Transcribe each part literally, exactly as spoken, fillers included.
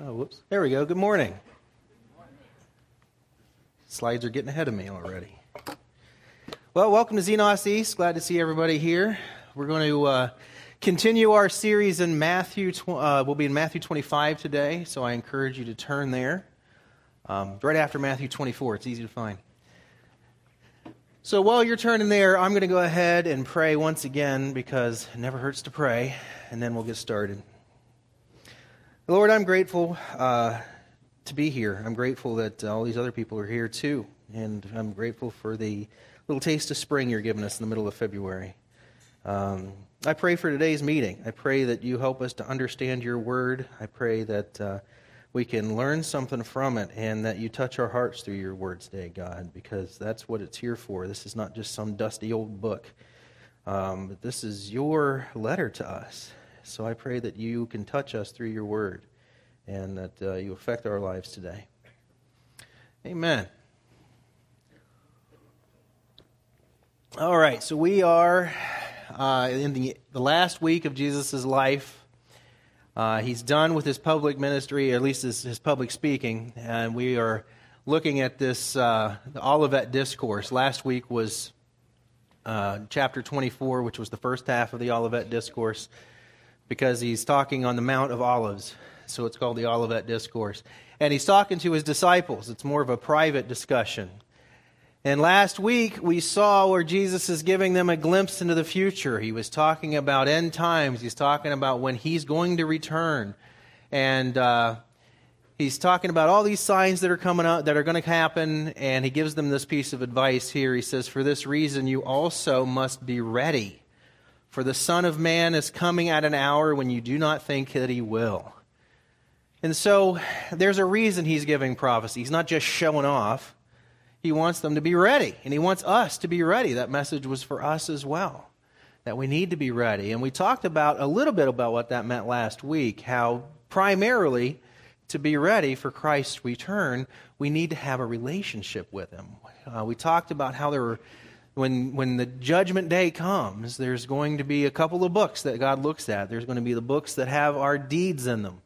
Oh, whoops. There we go. Good morning. Slides are getting ahead of me already. Well, welcome to Xenos East. Glad to see everybody here. We're going to uh, continue our series in Matthew. Tw- uh, we'll be in Matthew twenty-five today, so I encourage you to turn there. Um, right after Matthew twenty-four. It's easy to find. So while you're turning there, I'm going to go ahead and pray once again because it never hurts to pray, and then we'll get started. Lord, I'm grateful uh, to be here. I'm grateful that all these other people are here too, and I'm grateful for the little taste of spring you're giving us in the middle of February. Um, I pray for today's meeting. I pray that you help us to understand your word. I pray that uh, we can learn something from it and that you touch our hearts through your word today, God, because that's what it's here for. This is not just some dusty old book, um, but this is your letter to us. So I pray that you can touch us through your word and that uh, you affect our lives today. Amen. All right, so we are uh, in the, the last week of Jesus' life. Uh, he's done with his public ministry, or at least his, his public speaking, and we are looking at this, uh, the Olivet Discourse. Last week was uh, chapter twenty-four, which was the first half of the Olivet Discourse, because he's talking on the Mount of Olives, so it's called the Olivet Discourse. And he's talking to his disciples. It's more of a private discussion. And last week, we saw where Jesus is giving them a glimpse into the future. He was talking about end times. He's talking about when he's going to return. And uh, he's talking about all these signs that are coming up, that are going to happen, and he gives them this piece of advice here. He says, "For this reason, you also must be ready. For the Son of Man is coming at an hour when you do not think that he will." And so there's a reason he's giving prophecy. He's not just showing off. He wants them to be ready, and he wants us to be ready. That message was for us as well, that we need to be ready. And we talked about a little bit about what that meant last week, how primarily to be ready for Christ's return, we need to have a relationship with him. Uh, we talked about how there were When when the judgment day comes, there's going to be a couple of books that God looks at. There's going to be the books that have our deeds in them.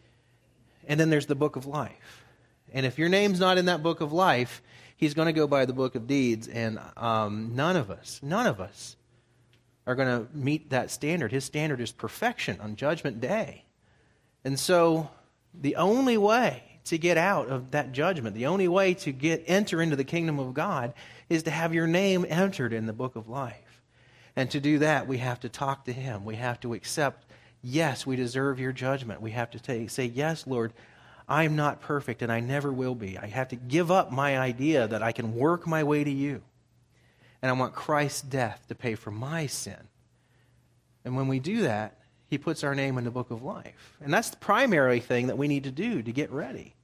And then there's the book of life. And if your name's not in that book of life, he's going to go by the book of deeds. And um, none of us, none of us are going to meet that standard. His standard is perfection on judgment day. And so the only way to get out of that judgment, the only way to get enter into the kingdom of God is to have your name entered in the book of life. And to do that, we have to talk to him. We have to accept, yes, we deserve your judgment. We have to take, say, yes, Lord, I'm not perfect and I never will be. I have to give up my idea that I can work my way to you. And I want Christ's death to pay for my sin. And when we do that, he puts our name in the book of life. And that's the primary thing that we need to do to get ready.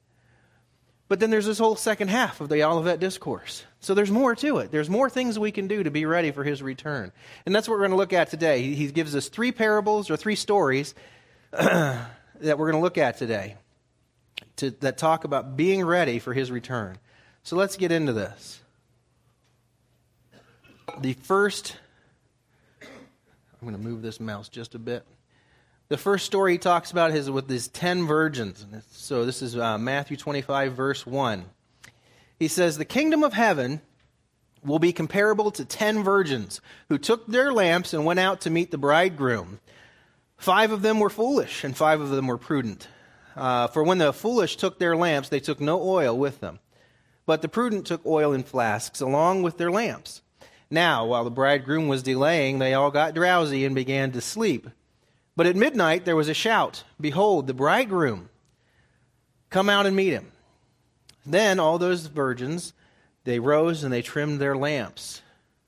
But then there's this whole second half of the Olivet Discourse. So there's more to it. There's more things we can do to be ready for his return. And that's what we're going to look at today. He, he gives us three parables or three stories that we're going to look at today to, that talk about being ready for his return. So let's get into this. The first, I'm going to move this mouse just a bit. The first story he talks about is with his ten virgins. So this is uh, Matthew twenty-five, verse one. He says, "The kingdom of heaven will be comparable to ten virgins who took their lamps and went out to meet the bridegroom. Five of them were foolish, and five of them were prudent. Uh, for when the foolish took their lamps, they took no oil with them. But the prudent took oil in flasks along with their lamps. Now, while the bridegroom was delaying, they all got drowsy and began to sleep. But at midnight there was a shout, 'Behold, the bridegroom! Come out and meet him.' Then all those virgins, they rose and they trimmed their lamps.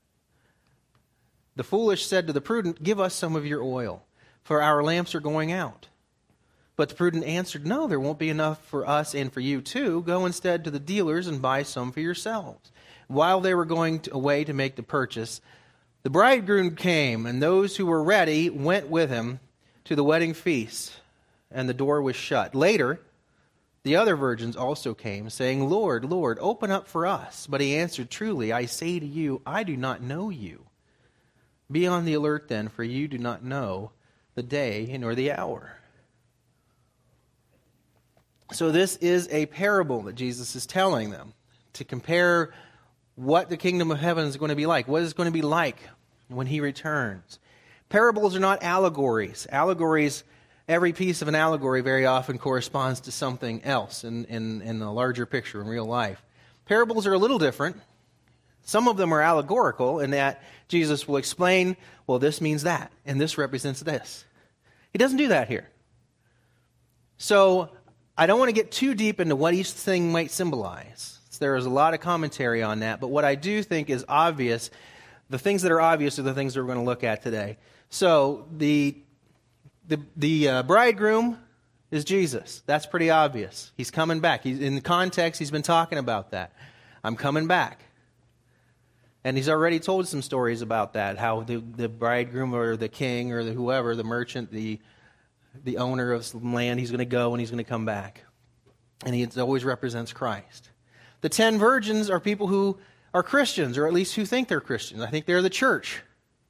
The foolish said to the prudent, 'Give us some of your oil, for our lamps are going out.' But the prudent answered, 'No, there won't be enough for us and for you too. Go instead to the dealers and buy some for yourselves.' While they were going away to make the purchase, the bridegroom came, and those who were ready went with him to the wedding feast, and the door was shut. Later, the other virgins also came, saying, 'Lord, Lord, open up for us.' But he answered, 'Truly, I say to you, I do not know you. Be on the alert then, for you do not know the day nor the hour.'" So this is a parable that Jesus is telling them to compare what the kingdom of heaven is going to be like. What is it going to be like when he returns? Parables are not allegories. Allegories, every piece of an allegory very often corresponds to something else in, in, in the larger picture in real life. Parables are a little different. Some of them are allegorical in that Jesus will explain, well, this means that, and this represents this. He doesn't do that here. So I don't want to get too deep into what each thing might symbolize. There is a lot of commentary on that, but what I do think is obvious, the things that are obvious are the things that we're going to look at today. So the the the uh, bridegroom is Jesus. That's pretty obvious. He's coming back. He's, in the context, he's been talking about that. I'm coming back. And he's already told some stories about that, how the, the bridegroom or the king or the whoever, the merchant, the the owner of some land, he's going to go and he's going to come back. And he always represents Christ. The ten virgins are people who are Christians, or at least who think they're Christians. I think they're the church.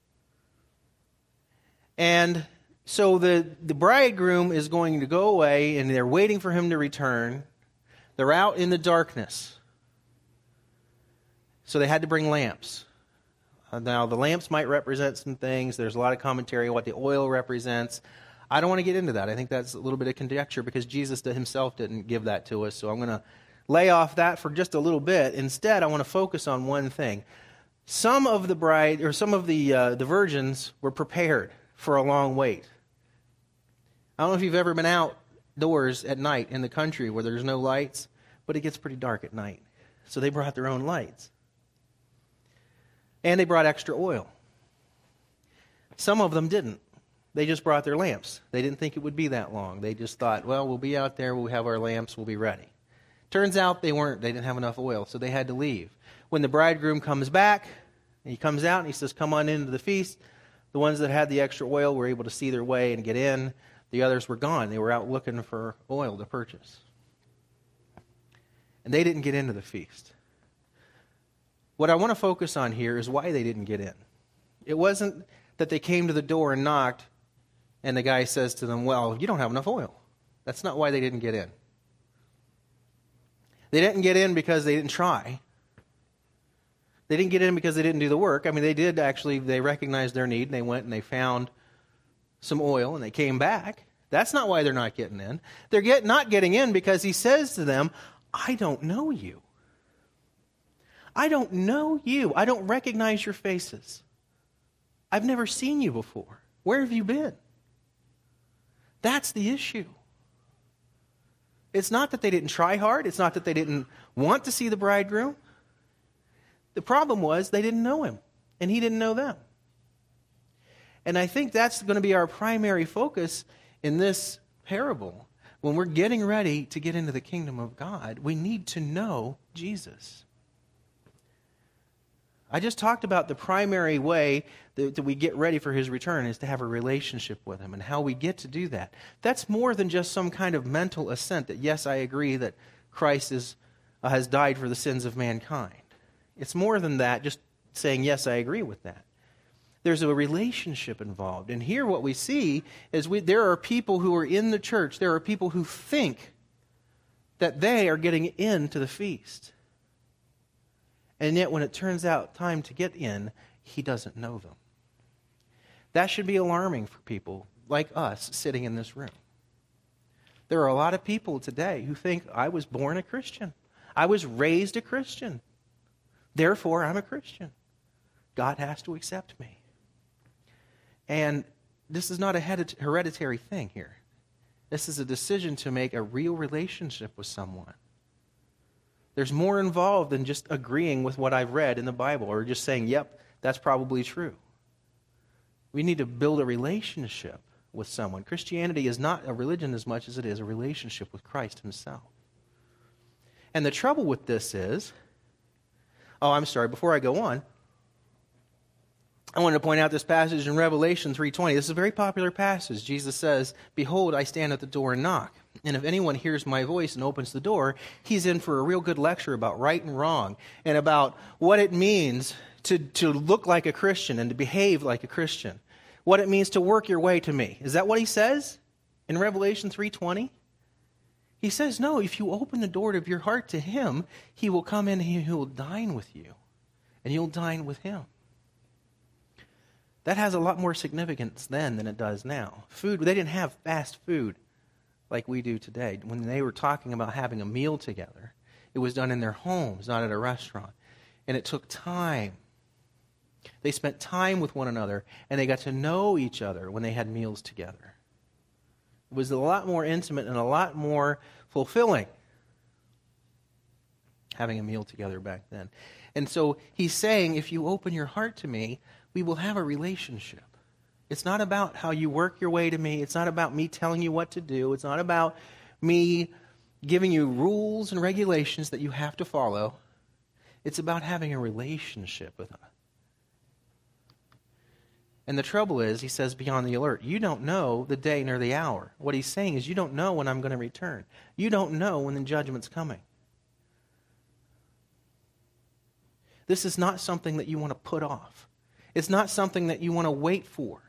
And so the, the bridegroom is going to go away, and they're waiting for him to return. They're out in the darkness. So they had to bring lamps. Uh, now, the lamps might represent some things. There's a lot of commentary on what the oil represents. I don't want to get into that. I think that's a little bit of conjecture because Jesus himself didn't give that to us. So I'm going to lay off that for just a little bit. Instead, I want to focus on one thing. Some of the bride, or some of the uh, the virgins were prepared for a long wait. I don't know if you've ever been outdoors at night in the country where there's no lights, but it gets pretty dark at night. So they brought their own lights. And they brought extra oil. Some of them didn't. They just brought their lamps. They didn't think it would be that long. They just thought, well, we'll be out there, we'll have our lamps, we'll be ready. Turns out they weren't. They didn't have enough oil, so they had to leave. When the bridegroom comes back, he comes out and he says, come on into the feast. The ones that had the extra oil were able to see their way and get in. The others were gone. They were out looking for oil to purchase. And they didn't get into the feast. What I want to focus on here is why they didn't get in. It wasn't that they came to the door and knocked, and the guy says to them, well, you don't have enough oil. That's not why they didn't get in. They didn't get in because they didn't try. They didn't get in because they didn't do the work. I mean, they did actually, they recognized their need, and they went and they found some oil, and they came back. That's not why they're not getting in. They're get, not getting in because he says to them, I don't know you. I don't know you. I don't recognize your faces. I've never seen you before. Where have you been? That's the issue. It's not that they didn't try hard. It's not that they didn't want to see the bridegroom. The problem was they didn't know him, and he didn't know them. And I think that's going to be our primary focus in this parable. When we're getting ready to get into the kingdom of God, we need to know Jesus. I just talked about the primary way that, that we get ready for his return is to have a relationship with him, and how we get to do that. That's more than just some kind of mental assent that, yes, I agree that Christ is, uh, has died for the sins of mankind. It's more than that, just saying, yes, I agree with that. There's a relationship involved. And here what we see is we, there are people who are in the church, there are people who think that they are getting into the feast. And yet when it turns out time to get in, he doesn't know them. That should be alarming for people like us sitting in this room. There are a lot of people today who think, I was born a Christian. I was raised a Christian. Therefore, I'm a Christian. God has to accept me. And this is not a hereditary thing here. This is a decision to make a real relationship with someone. There's more involved than just agreeing with what I've read in the Bible or just saying, yep, that's probably true. We need to build a relationship with someone. Christianity is not a religion as much as it is a relationship with Christ himself. And the trouble with this is, oh, I'm sorry, before I go on, I wanted to point out this passage in Revelation three twenty. This is a very popular passage. Jesus says, behold, I stand at the door and knock. And if anyone hears my voice and opens the door, he's in for a real good lecture about right and wrong and about what it means to, to look like a Christian and to behave like a Christian. What it means to work your way to me. Is that what he says in Revelation three twenty? He says, no, if you open the door of your heart to him, he will come in and he will dine with you. And you'll dine with him. That has a lot more significance then than it does now. Food, they didn't have fast food like we do today. When they were talking about having a meal together, it was done in their homes, not at a restaurant. And it took time. They spent time with one another, and they got to know each other when they had meals together. It was a lot more intimate and a lot more fulfilling having a meal together back then. And so he's saying, if you open your heart to me, we will have a relationship. It's not about how you work your way to me. It's not about me telling you what to do. It's not about me giving you rules and regulations that you have to follow. It's about having a relationship with us. And the trouble is, he says, be on the alert. You don't know the day nor the hour. What he's saying is, you don't know when I'm going to return. You don't know when the judgment's coming. This is not something that you want to put off. It's not something that you want to wait for.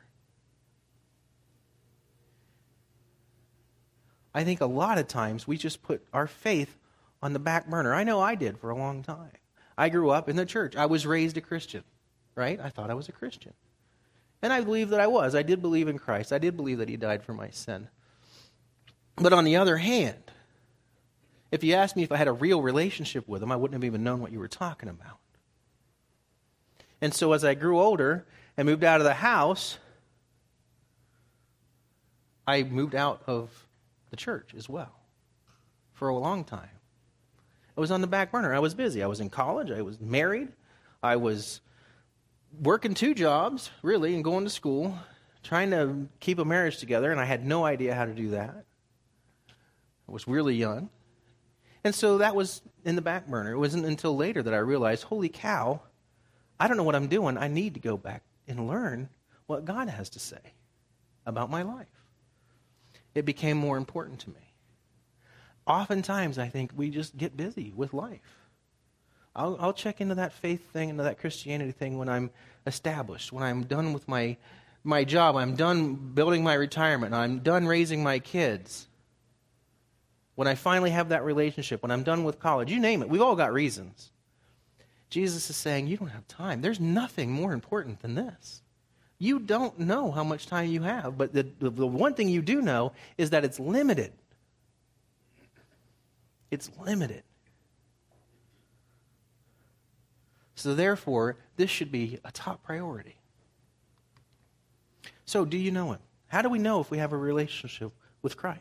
I think a lot of times we just put our faith on the back burner. I know I did for a long time. I grew up in the church. I was raised a Christian, right? I thought I was a Christian. And I believe that I was. I did believe in Christ. I did believe that he died for my sin. But on the other hand, if you asked me if I had a real relationship with him, I wouldn't have even known what you were talking about. And so as I grew older and moved out of the house, I moved out of the church as well for a long time. I was on the back burner. I was busy. I was in college. I was married. I was working two jobs, really, and going to school, trying to keep a marriage together, and I had no idea how to do that. I was really young. And so that was in the back burner. It wasn't until later that I realized, holy cow, I don't know what I'm doing. I need to go back and learn what God has to say about my life. It became more important to me. Oftentimes, I think we just get busy with life. I'll, I'll check into that faith thing, into that Christianity thing when I'm established, when I'm done with my, my job, I'm done building my retirement, I'm done raising my kids. When I finally have that relationship, when I'm done with college, you name it, we've all got reasons. Jesus is saying, you don't have time. There's nothing more important than this. You don't know how much time you have, but the, the, the one thing you do know is that it's limited. It's limited. So therefore, this should be a top priority. So do you know him? How do we know if we have a relationship with Christ?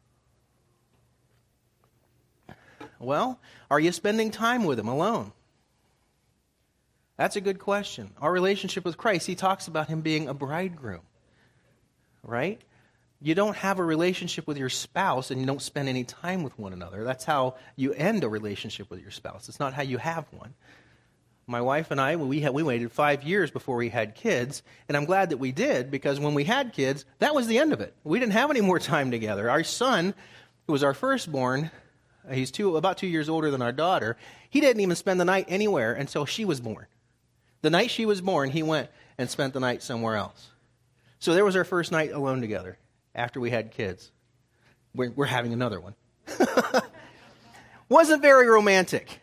Well, are you spending time with him alone? That's a good question. Our relationship with Christ, he talks about him being a bridegroom, right? You don't have a relationship with your spouse and you don't spend any time with one another. That's how you end a relationship with your spouse. It's not how you have one. My wife and I, we had, we waited five years before we had kids, and I'm glad that we did, because when we had kids, that was the end of it. We didn't have any more time together. Our son, who was our firstborn, he's two, about two years older than our daughter, he didn't even spend the night anywhere until she was born. The night she was born, he went and spent the night somewhere else. So there was our first night alone together after we had kids. We're, we're having another one. Wasn't very romantic.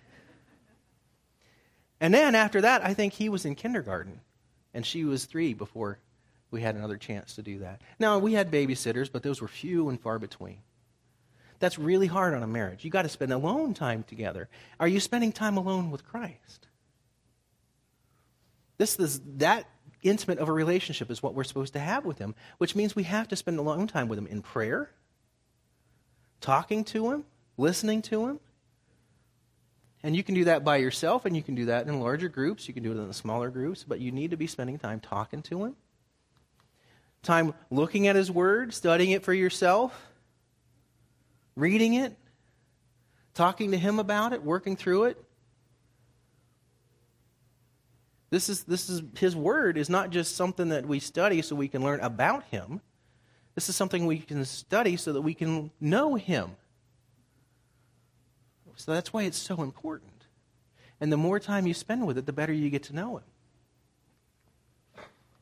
And then after that, I think he was in kindergarten, and she was three before we had another chance to do that. Now, we had babysitters, but those were few and far between. That's really hard on a marriage. You got to spend alone time together. Are you spending time alone with Christ? This is that intimate of a relationship is what we're supposed to have with him, which means we have to spend alone time with him in prayer, talking to him, listening to him. And you can do that by yourself, and you can do that in larger groups. You can do it in the smaller groups, but you need to be spending time talking to him, time looking at his word, studying it for yourself, reading it, talking to him about it, working through it. This is this is his word is not just something that we study so we can learn about him. This is something we can study so that we can know him. So that's why it's so important. And the more time you spend with it, the better you get to know him.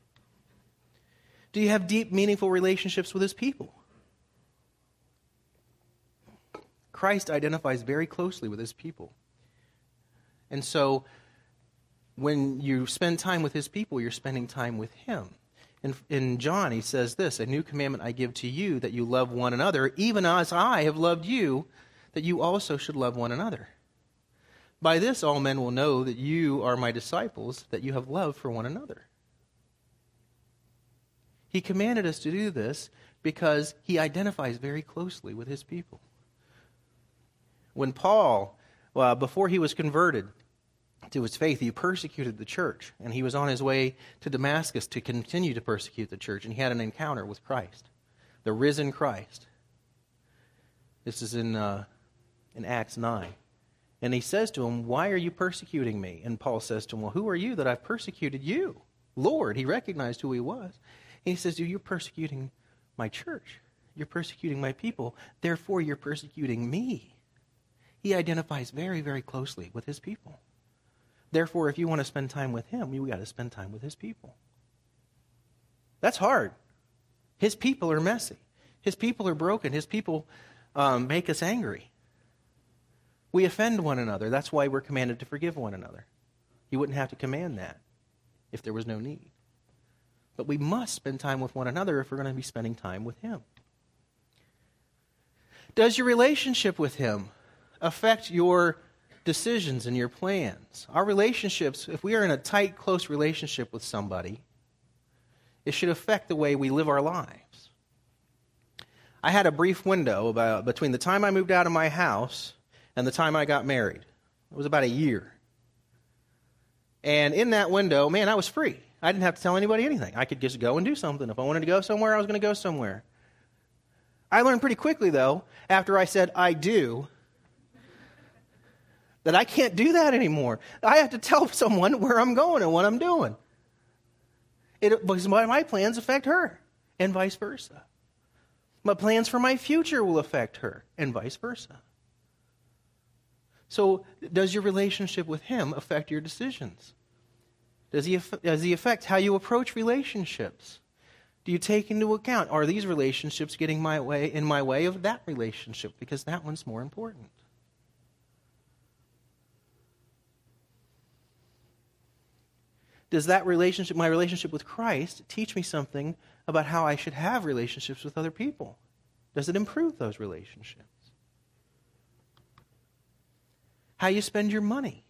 Do you have deep, meaningful relationships with his people? Christ identifies very closely with his people. And so when you spend time with his people, you're spending time with him. In, in John, he says this, "A new commandment I give to you, that you love one another, even as I have loved you, that you also should love one another. By this all men will know that you are my disciples, that you have love for one another." He commanded us to do this because he identifies very closely with his people. When Paul, well, before he was converted to his faith, he persecuted the church, and he was on his way to Damascus to continue to persecute the church, and he had an encounter with Christ, the risen Christ. This is in uh, in Acts nine. And he says to him, "Why are you persecuting me?" And Paul says to him, "Well, who are you that I've persecuted you?" Lord, he recognized who he was. And he says, "You're persecuting my church. You're persecuting my people. Therefore, you're persecuting me." He identifies very, very closely with his people. Therefore, if you want to spend time with him, you got to spend time with his people. That's hard. His people are messy. His people are broken. His people um, make us angry. We offend one another. That's why we're commanded to forgive one another. He wouldn't have to command that if there was no need. But we must spend time with one another if we're going to be spending time with him. Does your relationship with him affect your decisions and your plans? Our relationships, if we are in a tight, close relationship with somebody, it should affect the way we live our lives. I had a brief window about between the time I moved out of my house and the time I got married. It was about a year. And in that window, man, I was free. I didn't have to tell anybody anything. I could just go and do something. If I wanted to go somewhere, I was going to go somewhere. I learned pretty quickly, though, after I said I do, that I can't do that anymore. I have to tell someone where I'm going and what I'm doing. It, because my, my plans affect her, and vice versa. My plans for my future will affect her, and vice versa. So, does your relationship with him affect your decisions? Does he, does he affect how you approach relationships? Do you take into account, are these relationships getting my way in my way of that relationship? Because that one's more important. Does that relationship, my relationship with Christ, teach me something about how I should have relationships with other people? Does it improve those relationships? How you spend your money.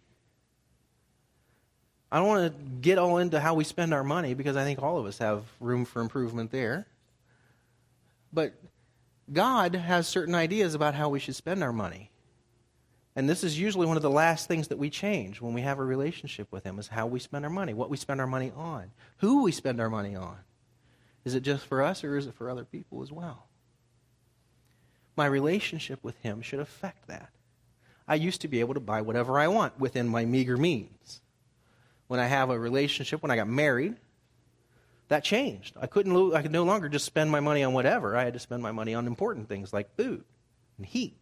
I don't want to get all into how we spend our money because I think all of us have room for improvement there. But God has certain ideas about how we should spend our money. And this is usually one of the last things that we change when we have a relationship with him, is how we spend our money, what we spend our money on, who we spend our money on. Is it just for us or is it for other people as well? My relationship with him should affect that. I used to be able to buy whatever I want within my meager means. When I have a relationship, when I got married, that changed. I couldn't. Lo- I could no longer just spend my money on whatever. I had to spend my money on important things like food and heat.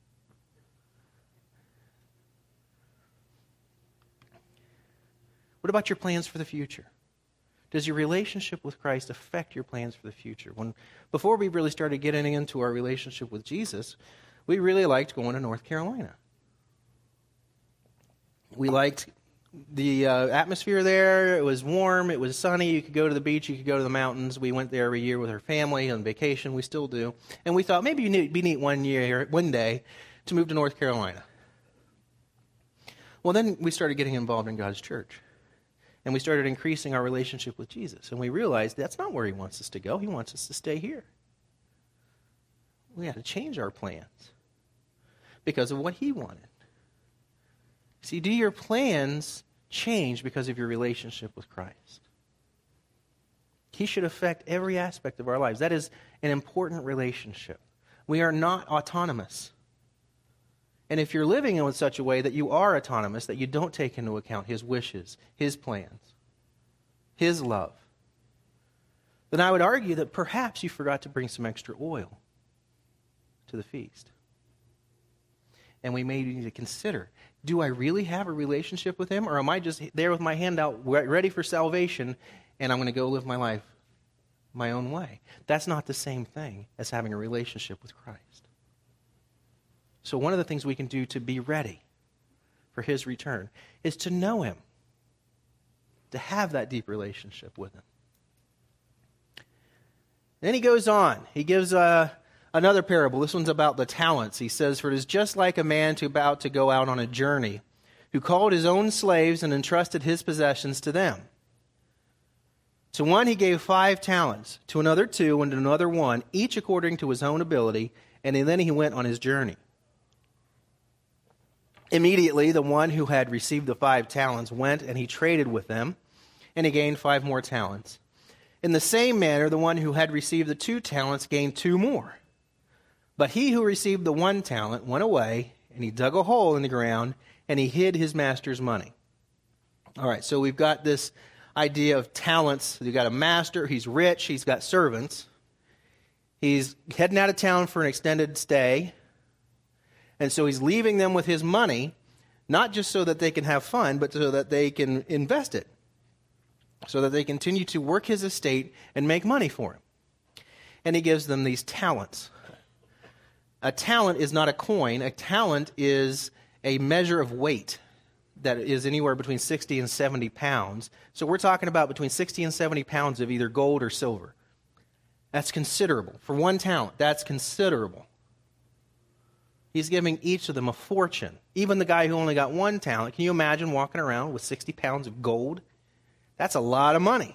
What about your plans for the future? Does your relationship with Christ affect your plans for the future? When before we really started getting into our relationship with Jesus, we really liked going to North Carolina. We liked the uh, atmosphere there. It was warm. It was sunny. You could go to the beach. You could go to the mountains. We went there every year with our family on vacation. We still do. And we thought maybe it'd be neat one year, one day, to move to North Carolina. Well, then we started getting involved in God's church. And we started increasing our relationship with Jesus. And we realized that's not where he wants us to go. He wants us to stay here. We had to change our plans because of what he wanted. See, do your plans change because of your relationship with Christ? He should affect every aspect of our lives. That is an important relationship. We are not autonomous. And if you're living in such a way that you are autonomous, that you don't take into account his wishes, his plans, his love, then I would argue that perhaps you forgot to bring some extra oil to the feast. And we may need to consider, do I really have a relationship with him, or am I just there with my hand out ready for salvation and I'm going to go live my life my own way? That's not the same thing as having a relationship with Christ. So one of the things we can do to be ready for his return is to know him, to have that deep relationship with him. Then he goes on. He gives uh, another parable. This one's about the talents. He says, "For it is just like a man to about to go out on a journey, who called his own slaves and entrusted his possessions to them. To one he gave five talents, to another two, and to another one, each according to his own ability, and then he went on his journey. Immediately the one who had received the five talents went, and he traded with them, and he gained five more talents. In the same manner, the one who had received the two talents gained two more. But he who received the one talent went away, and he dug a hole in the ground, and he hid his master's money." All right, so we've got this idea of talents. You've got a master, he's rich, he's got servants. He's heading out of town for an extended stay, and so he's leaving them with his money, not just so that they can have fun, but so that they can invest it, so that they continue to work his estate and make money for him. And he gives them these talents. A talent is not a coin. A talent is a measure of weight that is anywhere between sixty and seventy pounds. So we're talking about between sixty and seventy pounds of either gold or silver. That's considerable. For one talent, that's considerable. He's giving each of them a fortune. Even the guy who only got one talent, can you imagine walking around with sixty pounds of gold? That's a lot of money.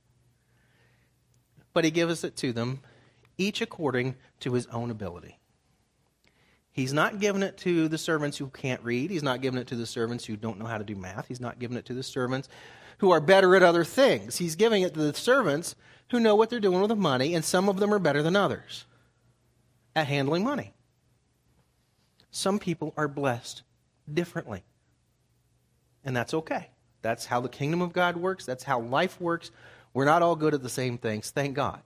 But he gives it to them, each according to his own ability. He's not giving it to the servants who can't read. He's not giving it to the servants who don't know how to do math. He's not giving it to the servants who are better at other things. He's giving it to the servants who know what they're doing with the money, and some of them are better than others at handling money. Some people are blessed differently, and that's okay. That's how the kingdom of God works. That's how life works. We're not all good at the same things, thank God.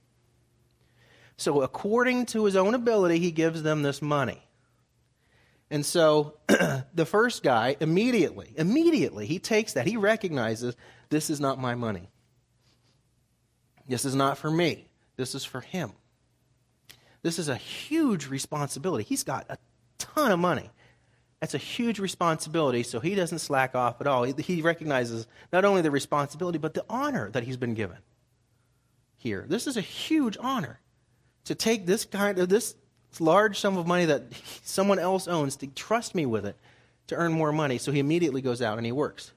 So according to his own ability, he gives them this money. And so the first guy, immediately, immediately, he takes that. He recognizes, this is not my money. This is not for me. This is for him. This is a huge responsibility. He's got a ton of money. That's a huge responsibility, so he doesn't slack off at all. He, he recognizes not only the responsibility, but the honor that he's been given here. This is a huge honor. To take this kind of, this large sum of money that someone else owns, to trust me with it, to earn more money. So he immediately goes out and he works.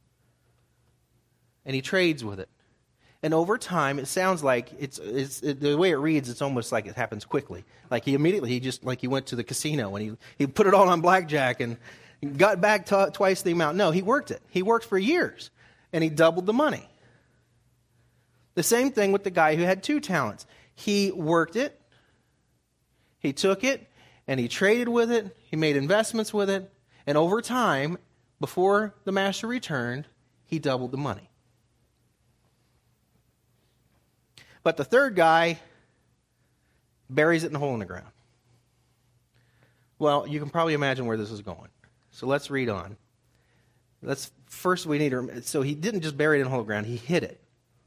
And he trades with it. And over time, it sounds like, it's, it's it, the way it reads, it's almost like it happens quickly. Like he immediately, he just, like he went to the casino and he, he put it all on blackjack and got back t- twice the amount. No, he worked it. He worked for years. And he doubled the money. The same thing with the guy who had two talents. He worked it, he took it, and he traded with it, he made investments with it, and over time, before the master returned, he doubled the money. But the third guy buries it in a hole in the ground. Well, you can probably imagine where this is going. So let's read on. Let's first we need to, so he didn't just bury it in a hole in the ground, he hid it.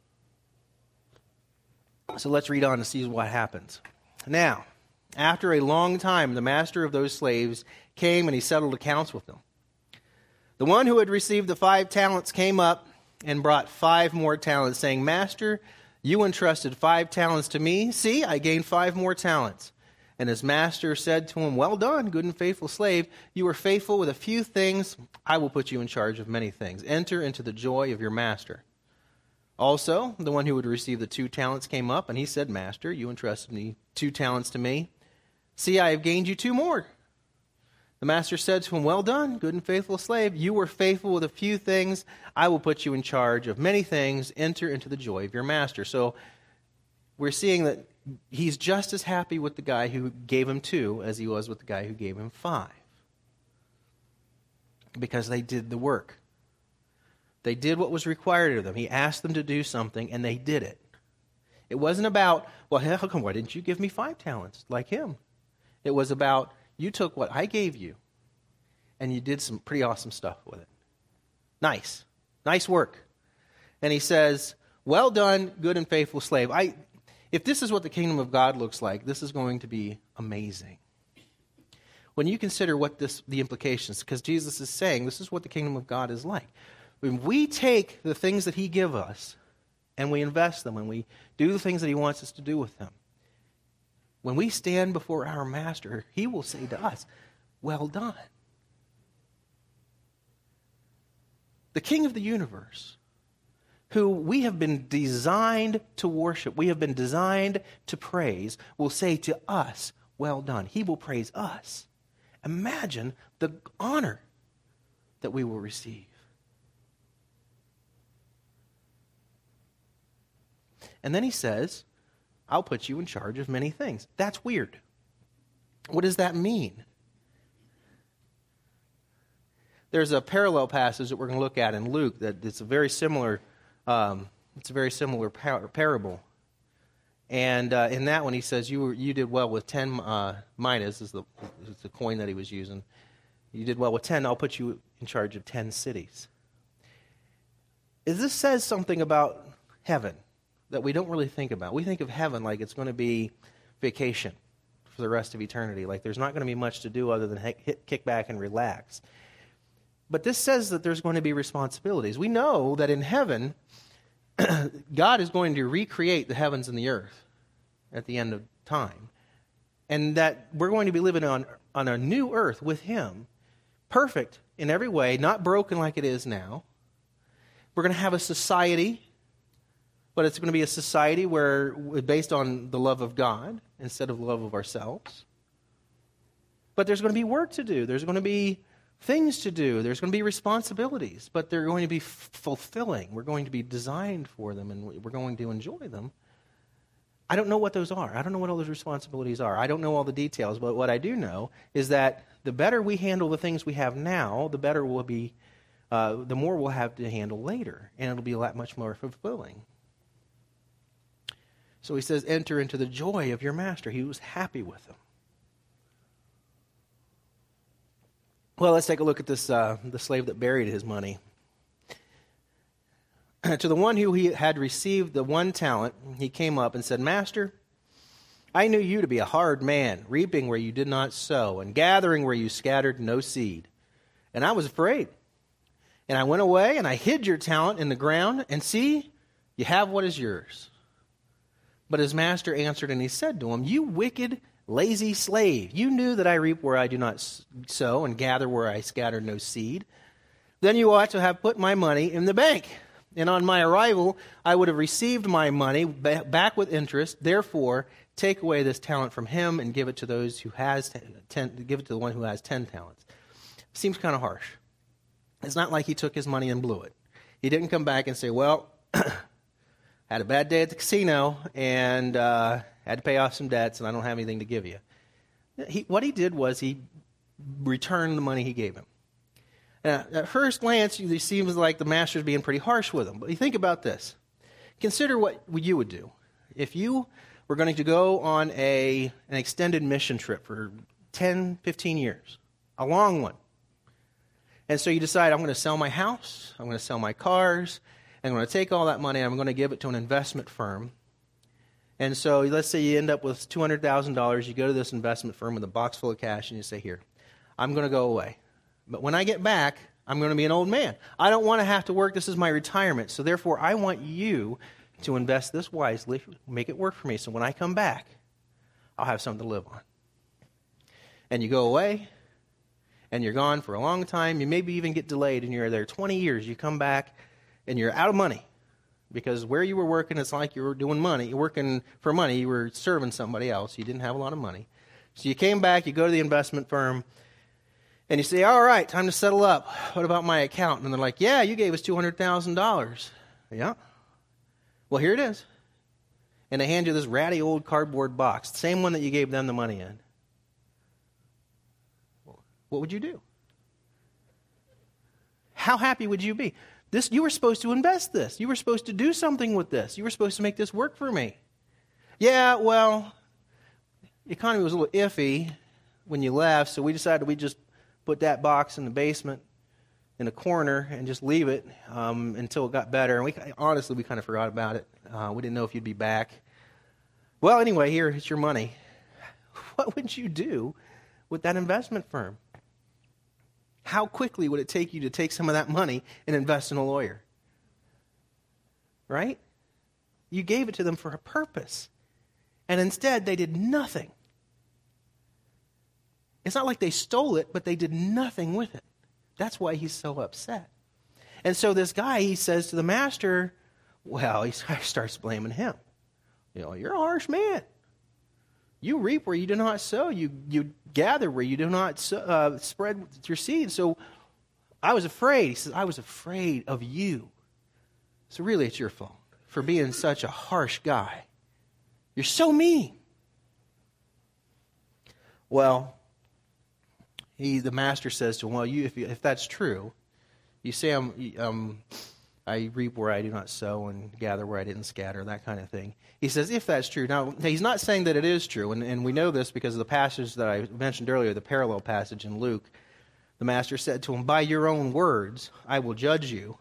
So let's read on to see what happens. Now, after a long time, the master of those slaves came and he settled accounts with them. The one who had received the five talents came up and brought five more talents, saying, "Master, you entrusted five talents to me. See, I gained five more talents." And his master said to him, "Well done, good and faithful slave. You were faithful with a few things. I will put you in charge of many things. Enter into the joy of your master." Also, the one who would receive the two talents came up, and he said, "Master, you entrusted me two talents to me. See, I have gained you two more." The master said to him, "Well done, good and faithful slave. You were faithful with a few things. I will put you in charge of many things. Enter into the joy of your master." So we're seeing that he's just as happy with the guy who gave him two as he was with the guy who gave him five. Because they did the work. They did what was required of them. He asked them to do something, and they did it. It wasn't about, well, how come, why didn't you give me five talents like him? It was about, you took what I gave you, and you did some pretty awesome stuff with it. Nice. Nice work. And he says, "Well done, good and faithful slave." I, if this is what the kingdom of God looks like, this is going to be amazing. when you consider what this the implications, because Jesus is saying this is what the kingdom of God is like. When we take the things that he gives us and we invest them and we do the things that he wants us to do with them, when we stand before our master, he will say to us, well done. The King of the universe, who we have been designed to worship, we have been designed to praise, will say to us, well done. He will praise us. Imagine the honor that we will receive. And then he says, I'll put you in charge of many things. That's weird. What does that mean? There's a parallel passage that we're going to look at in Luke that it's a very similar, um, it's a very similar par- parable. And uh, in that one, he says, "You were, you did well with ten uh, minas," is the is the coin that he was using. You did well with ten. I'll put you in charge of ten cities. Is this says something about heaven that we don't really think about? We think of heaven like it's going to be vacation for the rest of eternity. Like there's not going to be much to do other than hit, kick back and relax. But this says that there's going to be responsibilities. We know that in heaven, God is going to recreate the heavens and the earth at the end of time. And that we're going to be living on, on a new earth with him, perfect in every way, not broken like it is now. We're going to have a society, but it's going to be a society where based on the love of God instead of the love of ourselves. But there's going to be work to do. There's going to be things to do. There's going to be responsibilities, but they're going to be f- fulfilling. We're going to be designed for them, and we're going to enjoy them. I don't know what those are. I don't know what all those responsibilities are. I don't know all the details, but what I do know is that the better we handle the things we have now, the better we'll be, uh, the more we'll have to handle later, and it'll be a lot much more fulfilling. So he says, enter into the joy of your master. He was happy with them. Well, let's take a look at this, uh, the slave that buried his money. To the one who he had received the one talent, he came up and said, Master, I knew you to be a hard man, reaping where you did not sow, and gathering where you scattered no seed. And I was afraid. And I went away, and I hid your talent in the ground, and see, you have what is yours. But his master answered, and he said to him, You wicked, lazy slave, you knew that I reap where I do not sow, and gather where I scatter no seed. Then you ought to have put my money in the bank. And on my arrival, I would have received my money back with interest. Therefore, take away this talent from him and give it to those who has ten, give it to the one who has ten talents. Seems kind of harsh. It's not like he took his money and blew it. He didn't come back and say, "Well, had a bad day at the casino and uh, had to pay off some debts, and I don't have anything to give you." He, what he did was he returned the money he gave him. Now, at first glance, it seems like the master's being pretty harsh with him. But you think about this. Consider what you would do. If you were going to go on a an extended mission trip for ten, fifteen years, a long one, and so you decide, I'm going to sell my house, I'm going to sell my cars, and I'm going to take all that money and I'm going to give it to an investment firm. And so let's say you end up with two hundred thousand dollars. You go to this investment firm with a box full of cash and you say, here, I'm going to go away. But when I get back, I'm going to be an old man. I don't want to have to work. This is my retirement. So therefore, I want you to invest this wisely, make it work for me. So when I come back, I'll have something to live on. And you go away, and you're gone for a long time. You maybe even get delayed, and you're there twenty years. You come back, and you're out of money. Because where you were working, it's like you were doing money. You're working for money. You were serving somebody else. You didn't have a lot of money. So you came back, you go to the investment firm, and you say, all right, time to settle up. What about my account? And they're like, yeah, you gave us two hundred thousand dollars. Yeah. Well, here it is. And they hand you this ratty old cardboard box, the same one that you gave them the money in. What would you do? How happy would you be? This, you were supposed to invest this. You were supposed to do something with this. You were supposed to make this work for me. Yeah, well, the economy was a little iffy when you left, so we decided we just put that box in the basement in a corner and just leave it um, until it got better. And we honestly, we kind of forgot about it. Uh, we didn't know if you'd be back. Well, anyway, here, it's your money. What would you do with that investment firm? How quickly would it take you to take some of that money and invest in a lawyer? Right? You gave it to them for a purpose. And instead, they did nothing. It's not like they stole it, but they did nothing with it. That's why he's so upset. And so this guy, he says to the master, well, he starts blaming him. You know, you're a harsh man. You reap where you do not sow. You you gather where you do not sow, uh, spread your seed. So I was afraid. He says, I was afraid of you. So really, it's your fault for being such a harsh guy. You're so mean. Well, he the master says to him, well, you if you, if that's true, you say I'm um, I reap where I do not sow and gather where I didn't scatter, that kind of thing. He says, if that's true. Now, he's not saying that it is true, and, and we know this because of the passage that I mentioned earlier, the parallel passage in Luke. The master said to him, by your own words, I will judge you.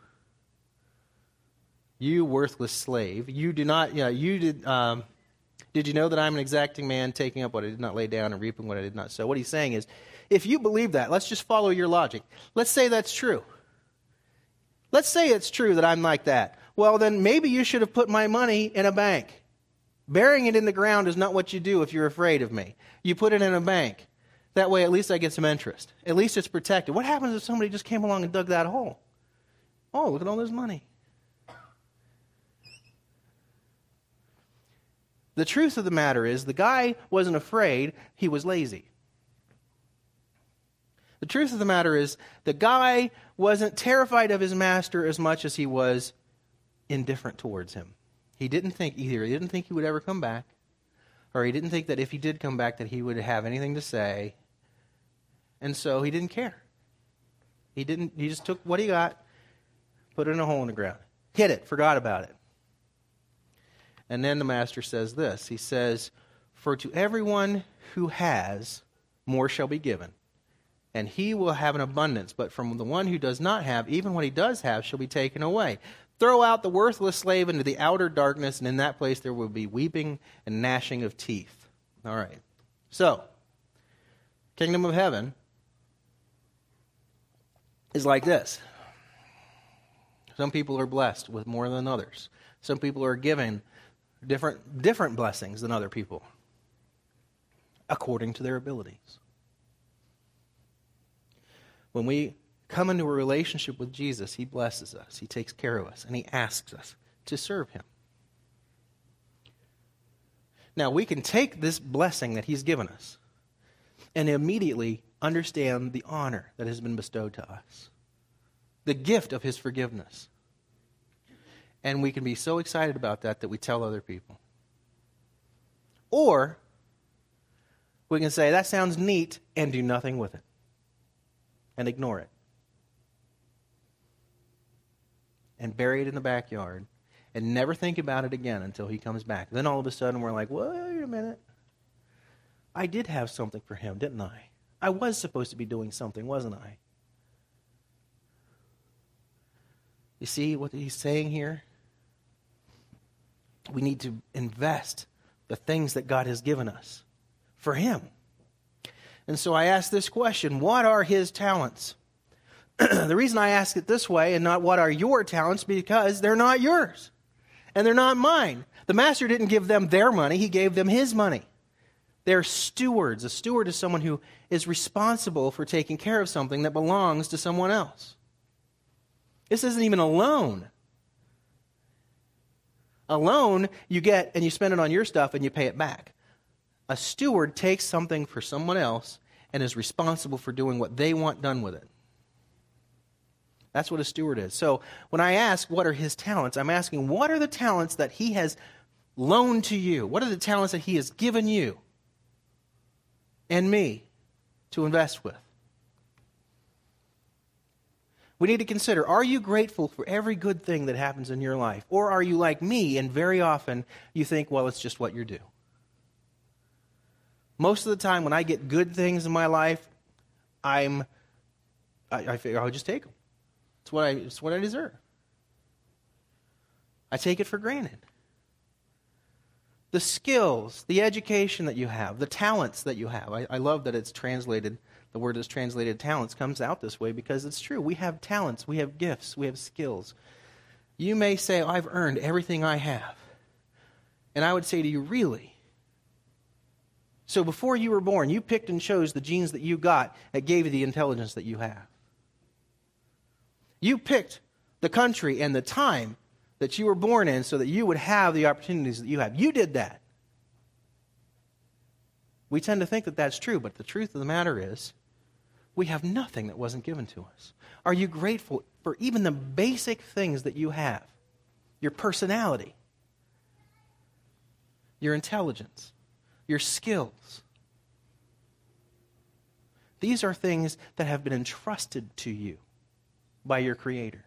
You worthless slave. You do not, yeah, you did, um, did you know that I'm an exacting man, taking up what I did not lay down and reaping what I did not sow? What he's saying is, if you believe that, let's just follow your logic. Let's say that's true. Let's say it's true that I'm like that. Well, then maybe you should have put my money in a bank. Burying it in the ground is not what you do if you're afraid of me. You put it in a bank. That way, at least I get some interest. At least it's protected. What happens if somebody just came along and dug that hole? Oh, look at all this money. The truth of the matter is, the guy wasn't afraid, he was lazy. The truth of the matter is, the guy wasn't terrified of his master as much as he was indifferent towards him. He didn't think either. He didn't think he would ever come back, or he didn't think that if he did come back that he would have anything to say, and so he didn't care. He didn't. He just took what he got, put it in a hole in the ground, hid it, forgot about it. And then the master says this. He says, for to everyone who has, more shall be given, and he will have an abundance. But from the one who does not have, even what he does have shall be taken away. Throw out the worthless slave into the outer darkness, and in that place there will be weeping and gnashing of teeth. All right. So, kingdom of heaven is like this. Some people are blessed with more than others. Some people are given different different blessings than other people, according to their abilities. When we come into a relationship with Jesus, he blesses us, he takes care of us, and he asks us to serve him. Now, we can take this blessing that he's given us and immediately understand the honor that has been bestowed to us, the gift of his forgiveness. And we can be so excited about that that we tell other people. Or we can say, that sounds neat, and do nothing with it and ignore it. And bury it in the backyard and never think about it again until he comes back. Then all of a sudden we're like, wait a minute. I did have something for him, didn't I? I was supposed to be doing something, wasn't I? You see what he's saying here? We need to invest the things that God has given us for him. And so I ask this question, what are his talents? The reason I ask it this way and not what are your talents, because they're not yours and they're not mine. The master didn't give them their money, he gave them his money. They're stewards. A steward is someone who is responsible for taking care of something that belongs to someone else. This isn't even a loan. A loan you get and you spend it on your stuff and you pay it back. A steward takes something for someone else and is responsible for doing what they want done with it. That's what a steward is. So when I ask what are his talents, I'm asking what are the talents that he has loaned to you? What are the talents that he has given you and me to invest with? We need to consider, are you grateful for every good thing that happens in your life? Or are you like me and very often you think, well, it's just what you're due? Most of the time when I get good things in my life, I'm, I, I figure I'll just take them. It's what I, it's what I deserve. I take it for granted. the skills, the education that you have, the talents that you have. I, I love that it's translated, the word is translated talents comes out this way because it's true. We have talents, we have gifts, we have skills. You may say, oh, I've earned everything I have. And I would say to you, really? So before you were born, you picked and chose the genes that you got that gave you the intelligence that you have. You picked the country and the time that you were born in so that you would have the opportunities that you have. You did that. We tend to think that that's true, but the truth of the matter is, we have nothing that wasn't given to us. Are you grateful for even the basic things that you have? Your personality, your intelligence, your skills. These are things that have been entrusted to you by your Creator.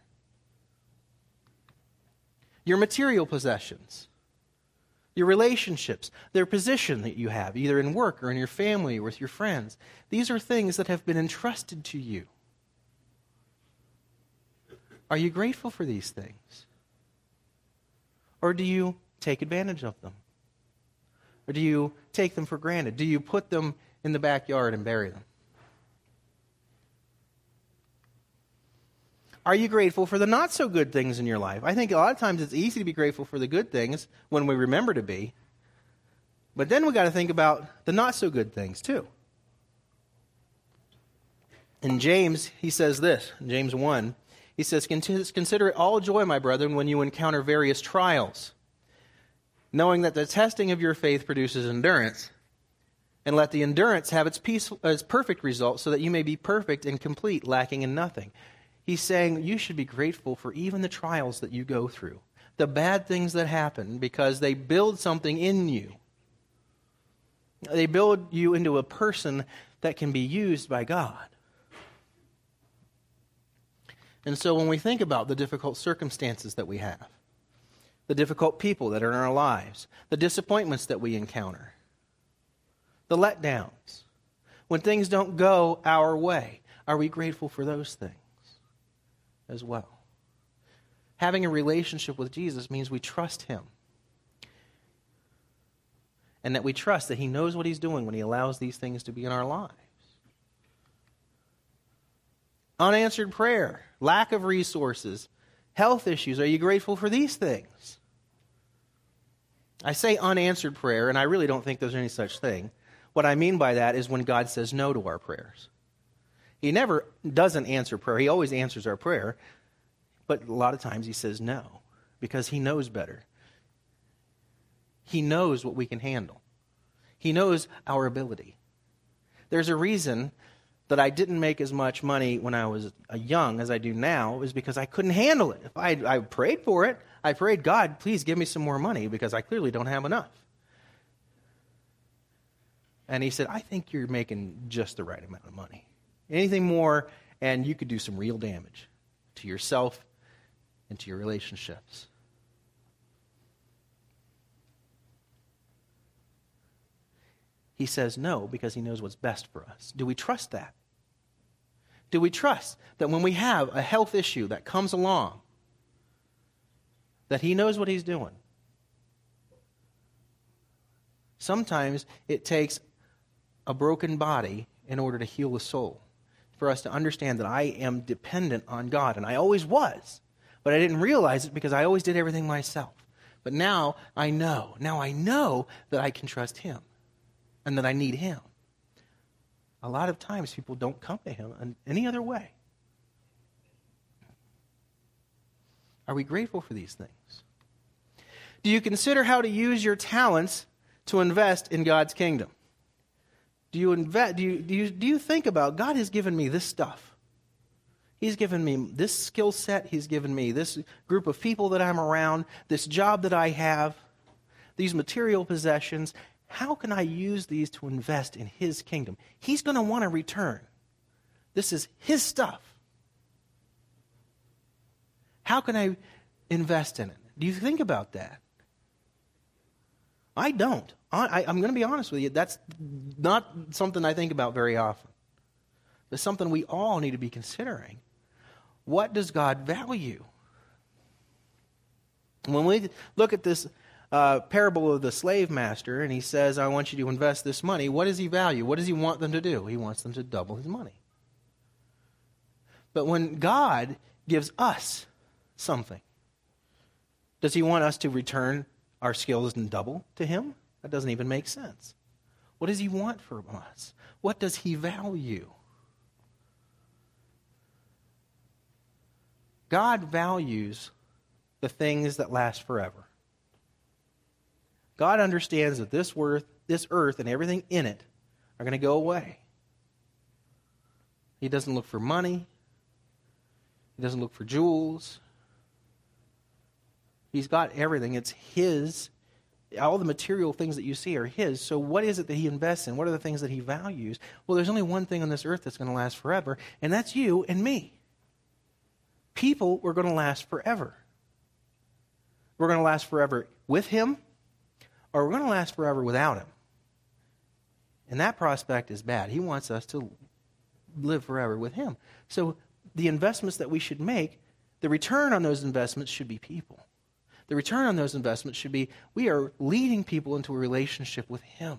Your material possessions, your relationships, their position that you have, either in work or in your family or with your friends. These are things that have been entrusted to you. Are you grateful for these things? Or do you take advantage of them? Or do you take them for granted? Do you put them in the backyard and bury them? Are you grateful for the not so good things in your life? I think a lot of times it's easy to be grateful for the good things when we remember to be. But then we got to think about the not so good things too. In James, he says this, in James one, he says, "Consider it all joy, my brethren, when you encounter various trials, knowing that the testing of your faith produces endurance. And let the endurance have its, peaceful, its perfect result, so that you may be perfect and complete, lacking in nothing." He's saying you should be grateful for even the trials that you go through, the bad things that happen, because they build something in you. They build you into a person that can be used by God. And so when we think about the difficult circumstances that we have, the difficult people that are in our lives, the disappointments that we encounter, the letdowns, when things don't go our way, are we grateful for those things as well? Having a relationship with Jesus means we trust Him. And that we trust that He knows what He's doing when He allows these things to be in our lives. Unanswered prayer, lack of resources, health issues. Are you grateful for these things? I say unanswered prayer, and I really don't think there's any such thing. What I mean by that is when God says no to our prayers. He never doesn't answer prayer. He always answers our prayer. But a lot of times He says no, because He knows better. He knows what we can handle. He knows our ability. There's a reason that I didn't make as much money when I was young as I do now, is because I couldn't handle it. If I, I prayed for it. I prayed, God, please give me some more money, because I clearly don't have enough. And He said, I think you're making just the right amount of money. Anything more, and you could do some real damage to yourself and to your relationships. He says no because He knows what's best for us. Do we trust that? Do we trust that when we have a health issue that comes along, that He knows what He's doing? Sometimes it takes a broken body in order to heal the soul, for us to understand that I am dependent on God, and I always was, but I didn't realize it because I always did everything myself. But now I know, now I know that I can trust Him and that I need Him. A lot of times people don't come to Him in any other way. Are we grateful for these things? Do you consider how to use your talents to invest in God's kingdom? Do you invest? Do you, do you, do you think about, God has given me this stuff. He's given me this skill set. He's given me this group of people that I'm around, this job that I have, these material possessions. How can I use these to invest in His kingdom? He's going to want a return. This is His stuff. How can I invest in it? Do you think about that? I don't. I, I'm going to be honest with you. That's not something I think about very often. It's something we all need to be considering. What does God value? When we look at this uh, parable of the slave master, and he says, I want you to invest this money. What does he value? What does he want them to do? He wants them to double his money. But when God gives us something, does he want us to return our skills and double to him? That doesn't even make sense. What does he want from us? What does he value? God values the things that last forever. God understands that this earth, this earth and everything in it are going to go away. He doesn't look for money. He doesn't look for jewels. He's got everything. It's his. All the material things that you see are his. So what is it that he invests in? What are the things that he values? Well, there's only one thing on this earth that's going to last forever, and that's you and me. People were going to last forever. We're going to last forever with him, or we're going to last forever without him. And that prospect is bad. He wants us to live forever with him. So the investments that we should make, the return on those investments should be people. The return on those investments should be we are leading people into a relationship with him.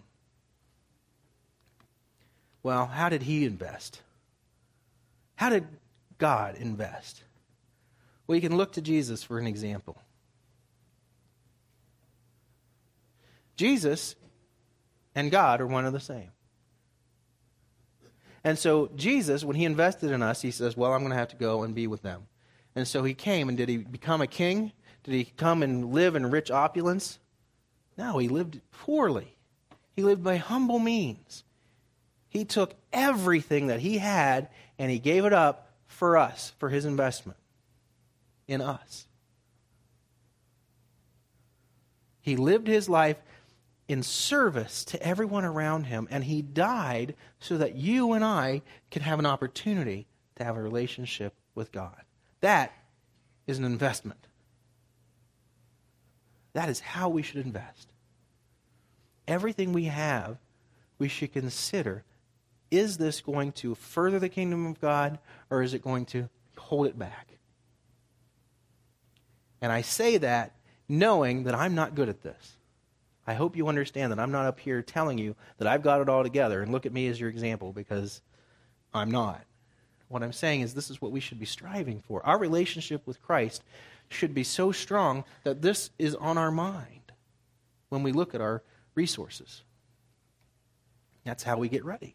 Well, how did he invest? How did God invest? Well, you can look to Jesus for an example. Jesus and God are one and the same. And so Jesus, when he invested in us, he says, well, I'm going to have to go and be with them. And so he came, and did he become a king? Did he come and live in rich opulence? No, he lived poorly. He lived by humble means. He took everything that he had, and he gave it up for us, for his investment in us. He lived his life in service to everyone around him, and he died so that you and I could have an opportunity to have a relationship with God. That is an investment. That is how we should invest. Everything we have, we should consider, is this going to further the kingdom of God, or is it going to hold it back? And I say that knowing that I'm not good at this. I hope you understand that I'm not up here telling you that I've got it all together and look at me as your example, because I'm not. What I'm saying is this is what we should be striving for. Our relationship with Christ should be so strong that this is on our mind when we look at our resources. That's how we get ready.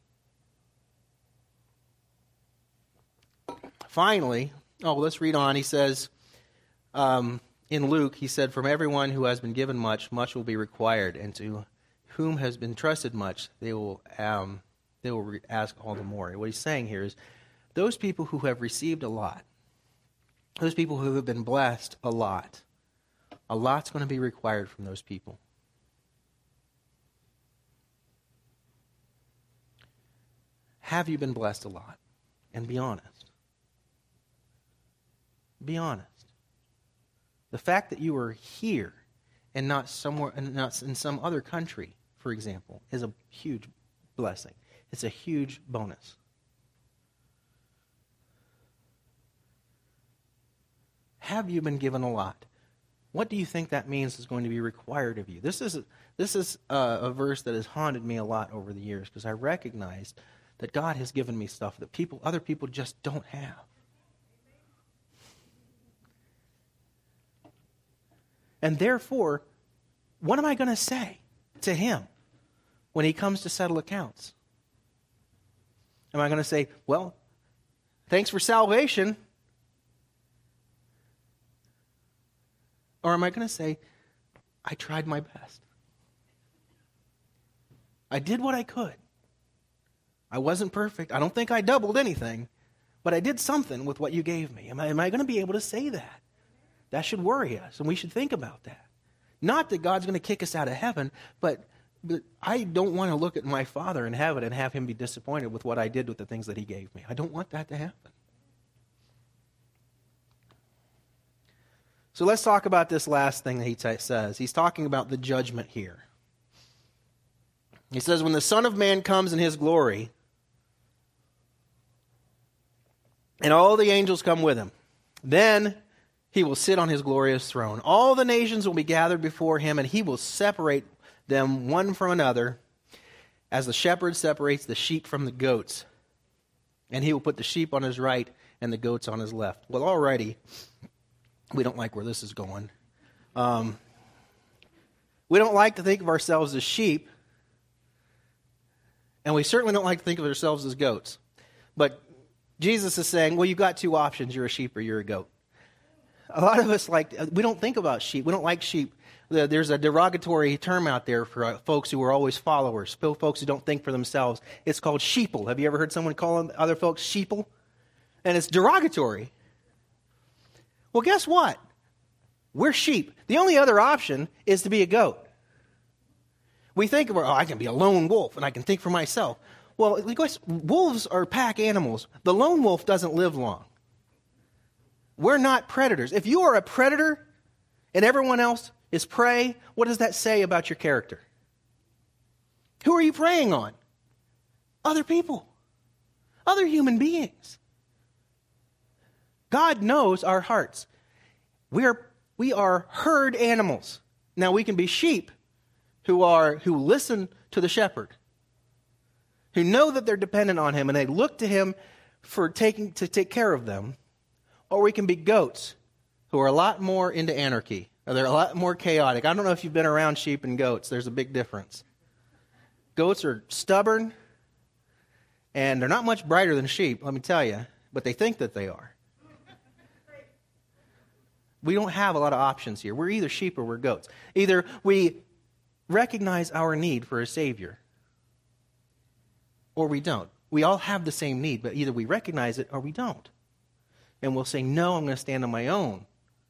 Finally, oh, let's read on. He says, um, in Luke, he said, from everyone who has been given much, much will be required, and to whom has been trusted much, they will um, they will re- ask all the more. What he's saying here is, those people who have received a lot, those people who have been blessed a lot, a lot's going to be required from those people. Have you been blessed a lot? And be honest. Be honest. The fact that you are here and not somewhere, and not in some other country, for example, is a huge blessing. It's a huge bonus. Have you been given a lot? What do you think that means is going to be required of you? This is a, this is a, a verse that has haunted me a lot over the years, because I recognized that God has given me stuff that people, other people just don't have. And therefore, what am I going to say to him when he comes to settle accounts? Am I going to say, well, thanks for salvation? Or am I going to say, I tried my best. I did what I could. I wasn't perfect. I don't think I doubled anything, but I did something with what you gave me. Am I, am I going to be able to say that? That should worry us, and we should think about that. Not that God's going to kick us out of heaven, but, but I don't want to look at my Father in heaven and have him be disappointed with what I did with the things that he gave me. I don't want that to happen. So let's talk about this last thing that he t- says. He's talking about the judgment here. He says, when the Son of Man comes in his glory, and all the angels come with him, then He will sit on his glorious throne. All the nations will be gathered before him, and he will separate them one from another, as the shepherd separates the sheep from the goats. And he will put the sheep on his right and the goats on his left. Well, already, we don't like where this is going. Um, we don't like to think of ourselves as sheep, and we certainly don't like to think of ourselves as goats. But Jesus is saying, well, you've got two options. You're a sheep or you're a goat. A lot of us like, we don't think about sheep. We don't like sheep. There's a derogatory term out there for folks who are always followers, folks who don't think for themselves. It's called sheeple. Have you ever heard someone call other folks sheeple? And it's derogatory. Well, guess what? We're sheep. The only other option is to be a goat. We think of, oh, I can be a lone wolf and I can think for myself. Well, wolves are pack animals. The lone wolf doesn't live long. We're not predators. If you are a predator and everyone else is prey, what does that say about your character? Who are you preying on? Other people. Other human beings. God knows our hearts. We are, we are herd animals. Now, we can be sheep who are who listen to the shepherd, who know that they're dependent on him and they look to him for taking to take care of them. Or we can be goats who are a lot more into anarchy. Or they're a lot more chaotic. I don't know if you've been around sheep and goats. There's a big difference. Goats are stubborn, and they're not much brighter than sheep, let me tell you, but they think that they are. We don't have a lot of options here. We're either sheep or we're goats. Either we recognize our need for a Savior, or we don't. We all have the same need, but either we recognize it or we don't. And we'll say, no, I'm going to stand on my own.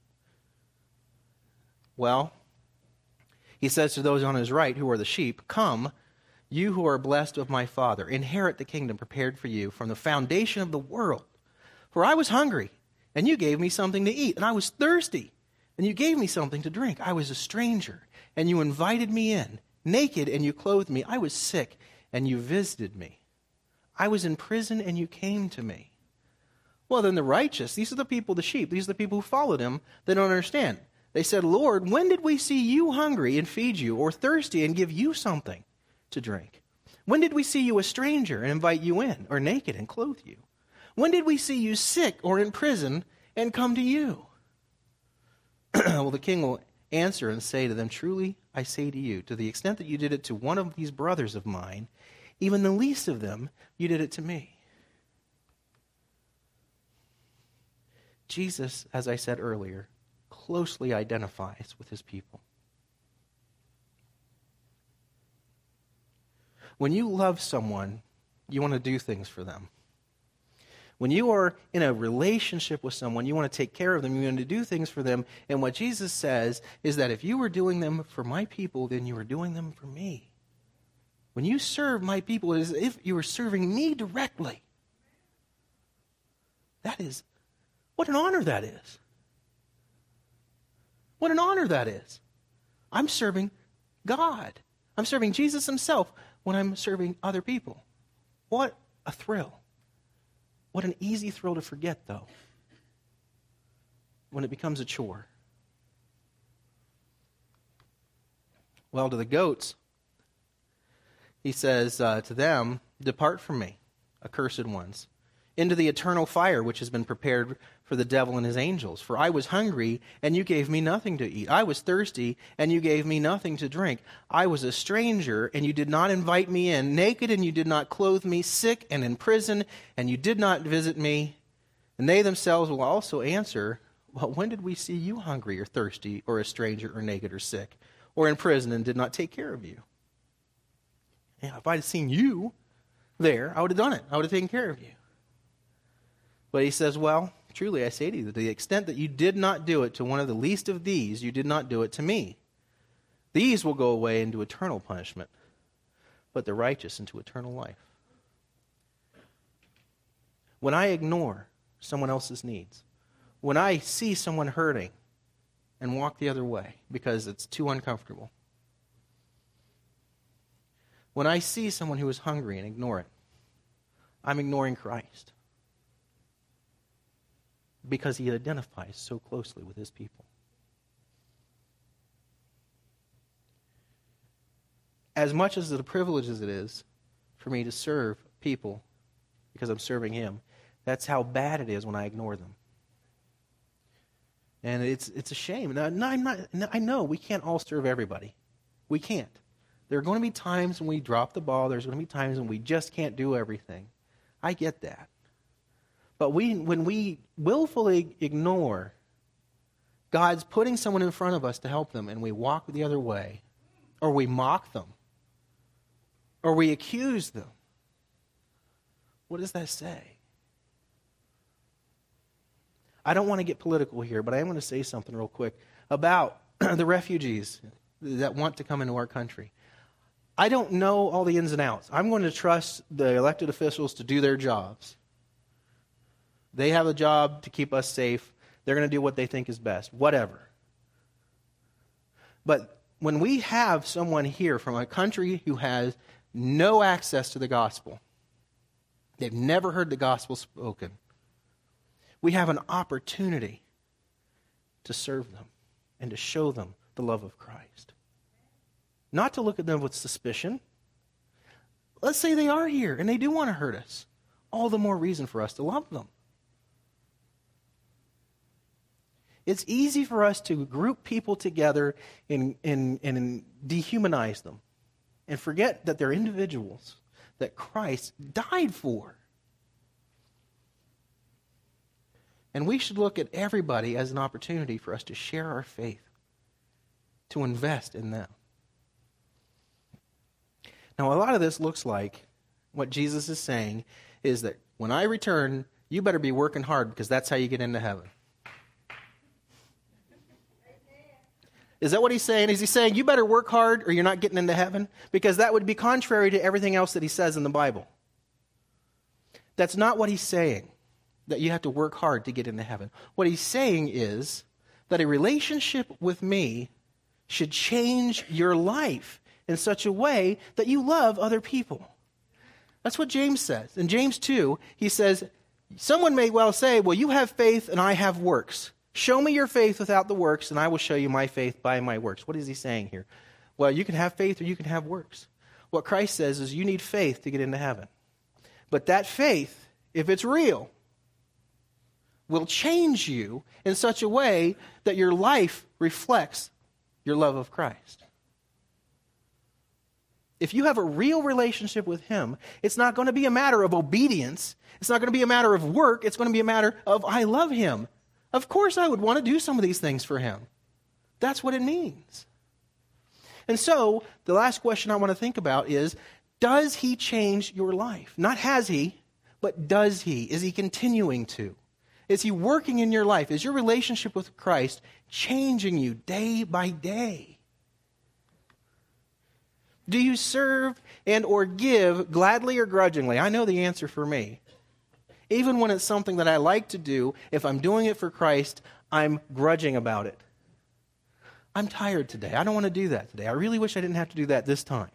Well, he says to those on his right who are the sheep, come, you who are blessed of my Father, inherit the kingdom prepared for you from the foundation of the world. For I was hungry, and you gave me something to eat, and I was thirsty, and you gave me something to drink. I was a stranger, and you invited me in. Naked, and you clothed me. I was sick, and you visited me. I was in prison, and you came to me. Well, then the righteous, these are the people, the sheep, these are the people who followed him, they don't understand. They said, Lord, when did we see you hungry and feed you, or thirsty and give you something to drink? When did we see you a stranger and invite you in, or naked and clothe you? When did we see you sick or in prison and come to you? Well, the king will answer and say to them, truly, I say to you, to the extent that you did it to one of these brothers of mine, even the least of them, you did it to me. Jesus, as I said earlier, closely identifies with his people. When you love someone, you want to do things for them. When you are in a relationship with someone, you want to take care of them, you want to do things for them. And what Jesus says is that if you were doing them for my people, then you were doing them for me. When you serve my people, it is as if you were serving me directly. That is, what an honor that is. What an honor that is. I'm serving God. I'm serving Jesus himself when I'm serving other people. What a thrill. What an easy thrill to forget, though, when it becomes a chore. Well, to the goats, he says uh, to them, depart from me, accursed ones, into the eternal fire which has been prepared for the devil and his angels. For I was hungry, and you gave me nothing to eat. I was thirsty, and you gave me nothing to drink. I was a stranger, and you did not invite me in. Naked, and you did not clothe me. Sick and in prison, and you did not visit me. And they themselves will also answer, well, when did we see you hungry or thirsty or a stranger or naked or sick or in prison and did not take care of you? Yeah, if I had seen you there, I would have done it. I would have taken care of you. But he says, well, truly I say to you, to the extent that you did not do it to one of the least of these, you did not do it to me. These will go away into eternal punishment, but the righteous into eternal life. When I ignore someone else's needs, when I see someone hurting and walk the other way because it's too uncomfortable, when I see someone who is hungry and ignore it, I'm ignoring Christ. because he identifies so closely with his people. As much as a privilege as it is for me to serve people because I'm serving him, that's how bad it is when I ignore them. And it's it's a shame. Now, no, I'm not, no, I know we can't all serve everybody. We can't. There are going to be times when we drop the ball. There's going to be times when we just can't do everything. I get that. But we, when we willfully ignore God's putting someone in front of us to help them and we walk the other way, or we mock them, or we accuse them, what does that say? I don't want to get political here, but I am going to say something real quick about the refugees that want to come into our country. I don't know all the ins and outs. I'm going to trust the elected officials to do their jobs. They have a job to keep us safe. They're going to do what they think is best, whatever. But when we have someone here from a country who has no access to the gospel, they've never heard the gospel spoken, we have an opportunity to serve them and to show them the love of Christ. Not to look at them with suspicion. Let's say they are here and they do want to hurt us. All the more reason for us to love them. It's easy for us to group people together and, and, and dehumanize them and forget that they're individuals that Christ died for. And we should look at everybody as an opportunity for us to share our faith, to invest in them. Now, a lot of this looks like what Jesus is saying is that when I return, you better be working hard because that's how you get into heaven. Is that what he's saying? Is he saying you better work hard or you're not getting into heaven? Because that would be contrary to everything else that he says in the Bible. That's not what he's saying, that you have to work hard to get into heaven. What he's saying is that a relationship with me should change your life in such a way that you love other people. That's what James says. In James two, he says, someone may well say, well, you have faith and I have works. Show me your faith without the works, and I will show you my faith by my works. What is he saying here? Well, you can have faith or you can have works. What Christ says is you need faith to get into heaven. But that faith, if it's real, will change you in such a way that your life reflects your love of Christ. If you have a real relationship with him, it's not going to be a matter of obedience. It's not going to be a matter of work. It's going to be a matter of I love him. Of course I would want to do some of these things for him. That's what it means. And so, the last question I want to think about is, does he change your life? Not has he, but does he? Is he continuing to? Is he working in your life? Is your relationship with Christ changing you day by day? Do you serve and or give gladly or grudgingly? I know the answer for me. Even when it's something that I like to do, if I'm doing it for Christ, I'm grudging about it. I'm tired today. I don't want to do that today. I really wish I didn't have to do that this time.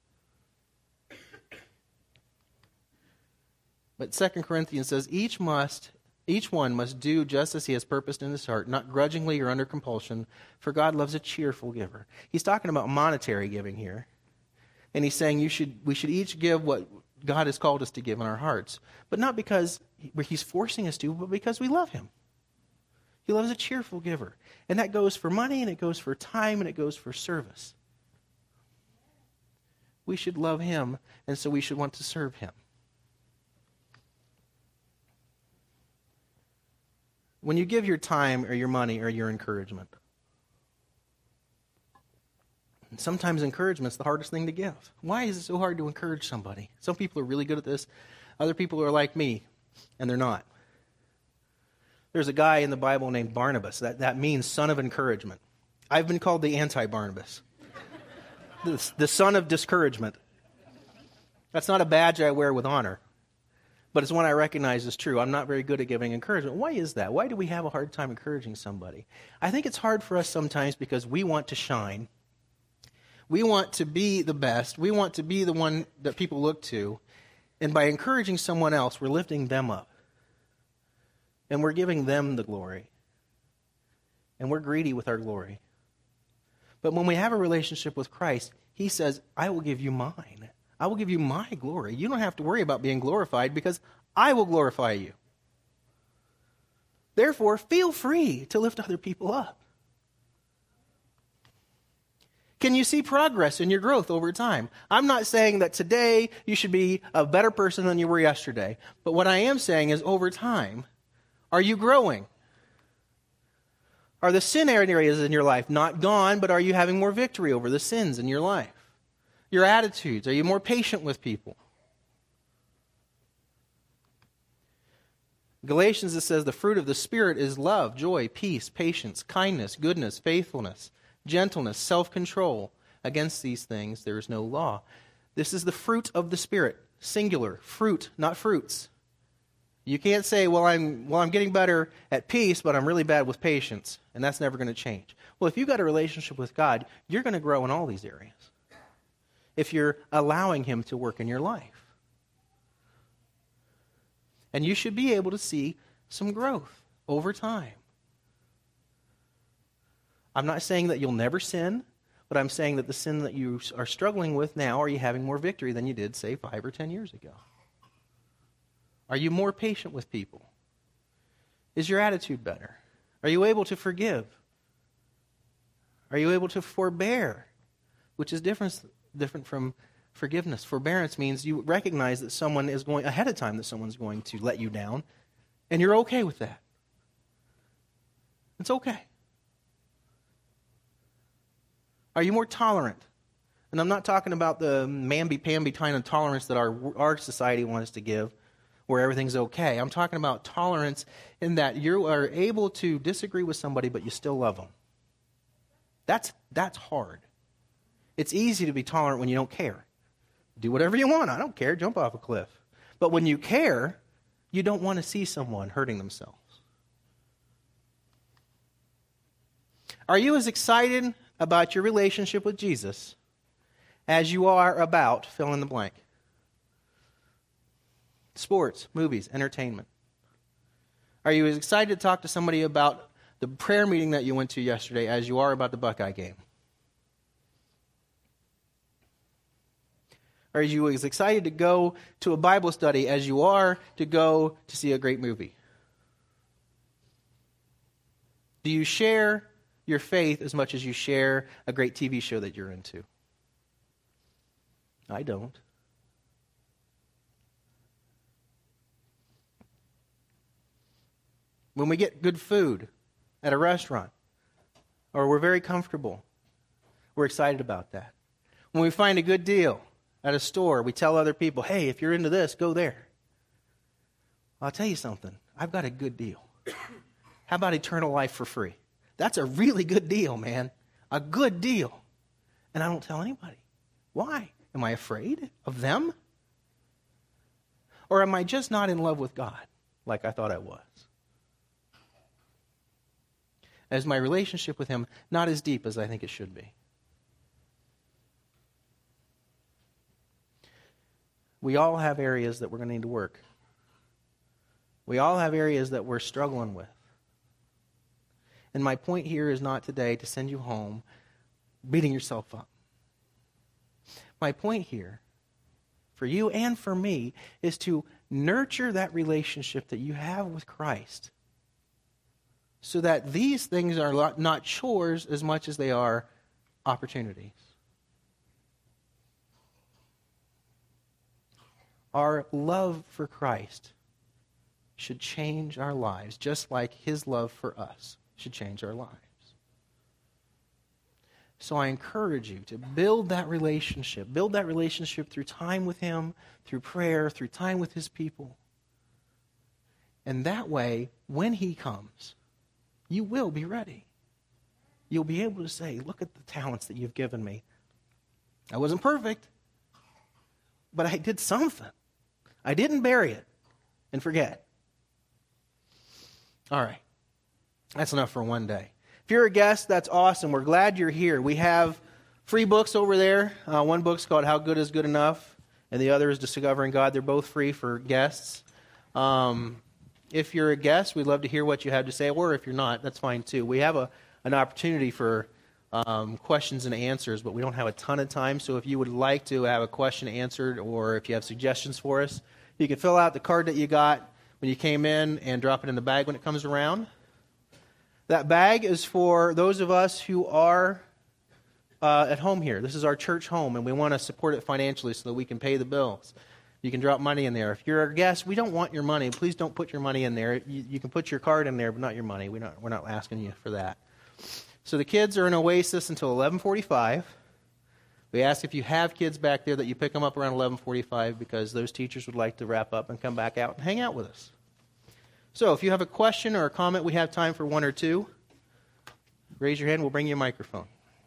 But Second Corinthians says, each must, each one must do just as he has purposed in his heart, not grudgingly or under compulsion, for God loves a cheerful giver. He's talking about monetary giving here. And he's saying you should, we should each give what God has called us to give in our hearts. But not because he's forcing us to, but because we love him. He loves a cheerful giver. And that goes for money, and it goes for time, and it goes for service. We should love him, and so we should want to serve him. When you give your time or your money or your encouragement, sometimes encouragement's the hardest thing to give. Why is it so hard to encourage somebody? Some people are really good at this. Other people are like me, and they're not. There's a guy in the Bible named Barnabas. That, that means son of encouragement. I've been called the anti-Barnabas. the, the son of discouragement. That's not a badge I wear with honor, but it's one I recognize as true. I'm not very good at giving encouragement. Why is that? Why do we have a hard time encouraging somebody? I think it's hard for us sometimes because we want to shine. We want to be the best. We want to be the one that people look to. And by encouraging someone else, we're lifting them up. and we're giving them the glory. And we're greedy with our glory. But when we have a relationship with Christ, he says, I will give you mine. I will give you my glory. You don't have to worry about being glorified because I will glorify you. Therefore, feel free to lift other people up. Can you see progress in your growth over time? I'm not saying that today you should be a better person than you were yesterday. But what I am saying is over time, are you growing? Are the sin areas in your life not gone, but are you having more victory over the sins in your life? Your attitudes, are you more patient with people? Galatians, it says, the fruit of the Spirit is love, joy, peace, patience, kindness, goodness, faithfulness, gentleness, self-control. Against these things there is no law. This is the fruit of the Spirit, singular, fruit, not fruits. You can't say, well, I'm well, I'm getting better at peace, but I'm really bad with patience, and that's never going to change. Well, if you've got a relationship with God, you're going to grow in all these areas if you're allowing him to work in your life. And you should be able to see some growth over time. I'm not saying that you'll never sin, but I'm saying that the sin that you are struggling with now, are you having more victory than you did, say, five or ten years ago? Are you more patient with people? Is your attitude better? Are you able to forgive? Are you able to forbear? Which is different, different from forgiveness. Forbearance means you recognize that someone is going, ahead of time that someone's going to let you down, and you're okay with that. It's okay. Are you more tolerant? And I'm not talking about the mamby-pamby kind of tolerance that our, our society wants to give, where everything's okay. I'm talking about tolerance in that you are able to disagree with somebody, but you still love them. That's, that's hard. It's easy to be tolerant when you don't care. Do whatever you want. I don't care. Jump off a cliff. But when you care, you don't want to see someone hurting themselves. Are you as excited about your relationship with Jesus as you are about fill in the blank? Sports, movies, entertainment. Are you as excited to talk to somebody about the prayer meeting that you went to yesterday as you are about the Buckeye game? Are you as excited to go to a Bible study as you are to go to see a great movie? Do you share your faith as much as you share a great T V show that you're into? I don't. When we get good food at a restaurant, or we're very comfortable, we're excited about that. When we find a good deal at a store, we tell other people, hey, if you're into this, go there. I'll tell you something. I've got a good deal. How about eternal life for free? That's a really good deal, man. A good deal. And I don't tell anybody. Why? Am I afraid of them? Or am I just not in love with God like I thought I was? Is my relationship with him not as deep as I think it should be? We all have areas that we're going to need to work. We all have areas that we're struggling with. And my point here is not today to send you home beating yourself up. My point here, for you and for me, is to nurture that relationship that you have with Christ so that these things are not chores as much as they are opportunities. Our love for Christ should change our lives, just like his love for us should change our lives. So I encourage you to build that relationship. Build that relationship through time with him, through prayer, through time with his people. And that way, when he comes, you will be ready. You'll be able to say, look at the talents that you've given me. I wasn't perfect, but I did something. I didn't bury it and forget. All right. That's enough for one day. If you're a guest, that's awesome. We're glad you're here. We have free books over there. Uh, one book's called How Good is Good Enough, and the other is Discovering God. They're both free for guests. Um, If you're a guest, we'd love to hear what you have to say, or if you're not, that's fine too. We have a an opportunity for um, questions and answers, but we don't have a ton of time, so if you would like to have a question answered, or if you have suggestions for us, you can fill out the card that you got when you came in and drop it in the bag when it comes around. That bag is for those of us who are uh, at home here. This is our church home, and we want to support it financially so that we can pay the bills. You can drop money in there. If you're a guest, we don't want your money. Please don't put your money in there. You, you can put your card in there, but not your money. We're not, we're not asking you for that. So the kids are in Oasis until eleven forty-five. We ask if you have kids back there that you pick them up around eleven forty-five because those teachers would like to wrap up and come back out and hang out with us. So if you have a question or a comment, we have time for one or two. Raise your hand. We'll bring you a microphone.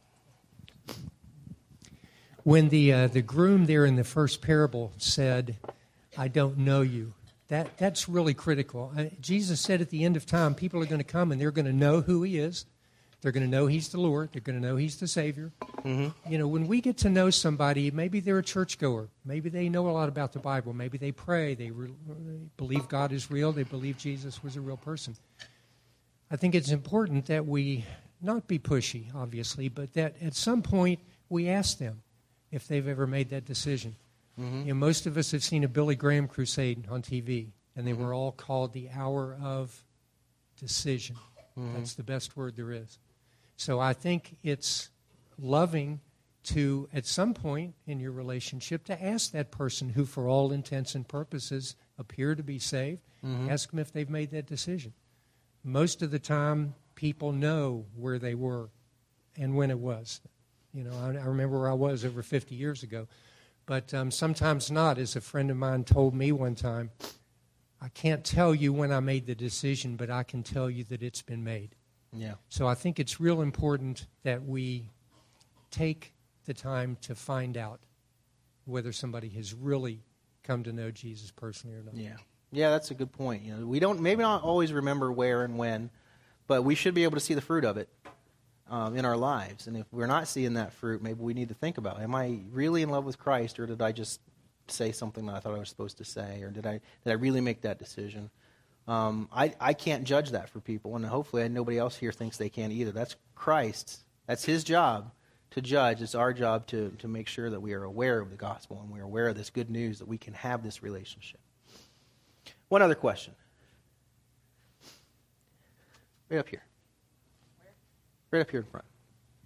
When the uh, the groom there in the first parable said, "I don't know you," that that's really critical. Uh, Jesus said at the end of time, people are going to come and they're going to know who He is. They're going to know He's the Lord. They're going to know He's the Savior. Mm-hmm. You know, when we get to know somebody, maybe they're a churchgoer. Maybe they know a lot about the Bible. Maybe they pray. They, re- they believe God is real. They believe Jesus was a real person. I think it's important that we not be pushy, obviously, but that at some point we ask them if they've ever made that decision. Mm-hmm. You know, most of us have seen a Billy Graham crusade on T V, and they were all called the hour of decision. Mm-hmm. That's the best word there is. So I think it's loving to, at some point in your relationship, to ask that person who, for all intents and purposes, appear to be saved, mm-hmm. ask them if they've made that decision. Most of the time, people know where they were and when it was. You know, I, I remember where I was over fifty years ago. But um, sometimes not. As a friend of mine told me one time, I can't tell you when I made the decision, but I can tell you that it's been made. Yeah. So I think it's real important that we take the time to find out whether somebody has really come to know Jesus personally or not. Yeah. Yeah, that's a good point. You know, we don't maybe not always remember where and when, but we should be able to see the fruit of it um, in our lives. And if we're not seeing that fruit, maybe we need to think about, am I really in love with Christ, or did I just say something that I thought I was supposed to say, or did I did I really make that decision? Um, I, I can't judge that for people, and hopefully nobody else here thinks they can either. That's Christ's. That's His job to judge. It's our job to, to make sure that we are aware of the gospel and we're aware of this good news, that we can have this relationship. One other question. Right up here. Right up here in front.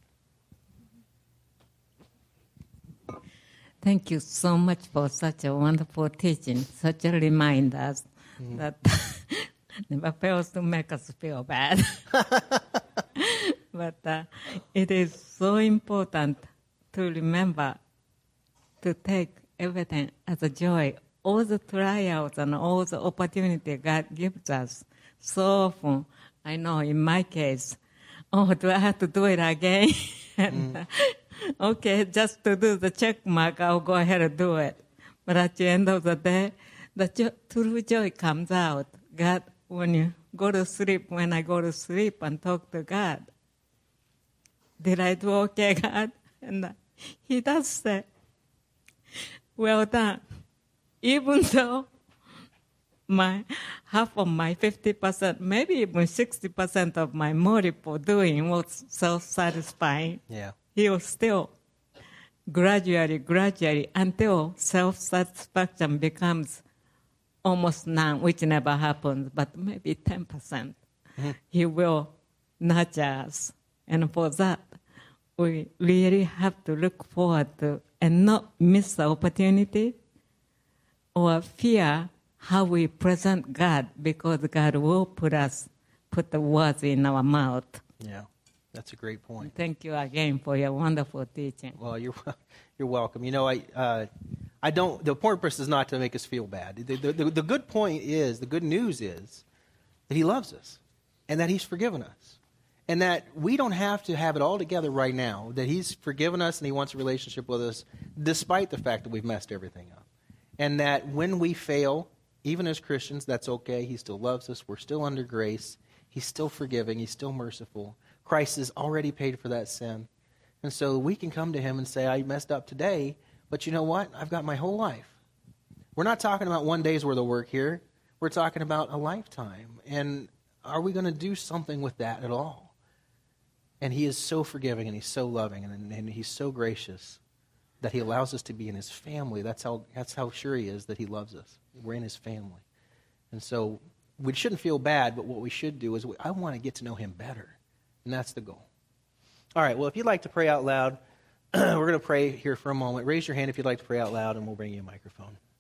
Thank you so much for such a wonderful teaching, such a reminder mm-hmm. that never fails to make us feel bad. But uh, it is so important to remember to take everything as a joy. All the trials and all the opportunity God gives us. So often, I know in my case, oh, do I have to do it again? and, mm. uh, okay, just to do the check mark, I'll go ahead and do it. But at the end of the day, the jo- true joy comes out. God, when you go to sleep, when I go to sleep and talk to God, did I do okay, God? And uh, He does say, well done. Even though my half of my fifty percent, maybe even sixty percent of my motive for doing was self-satisfying, yeah. He will still gradually, gradually, until self-satisfaction becomes almost none, which never happens, but maybe ten percent. Mm-hmm. He will nurture us. And for that, we really have to look forward to and not miss the opportunity or fear how we present God, because God will put us, put the words in our mouth. Yeah, that's a great point. Thank you again for your wonderful teaching. Well, you're you're welcome. You know, I uh, I don't. The purpose is not to make us feel bad. The, the, the, the good point is, the good news is that He loves us, and that He's forgiven us, and that we don't have to have it all together right now. That He's forgiven us and He wants a relationship with us, despite the fact that we've messed everything up. And that when we fail, even as Christians, that's okay. He still loves us. We're still under grace. He's still forgiving. He's still merciful. Christ has already paid for that sin. And so we can come to Him and say, I messed up today, but you know what? I've got my whole life. We're not talking about one day's worth of work here. We're talking about a lifetime. And are we going to do something with that at all? And he is so forgiving and he's so loving and, and he's so gracious that he allows us to be in his family. That's how, that's how sure he is that he loves us. We're in his family. And so we shouldn't feel bad, but what we should do is we, I want to get to know him better. And that's the goal. All right, well, if you'd like to pray out loud, we're going to pray here for a moment. Raise your hand if you'd like to pray out loud, and we'll bring you a microphone.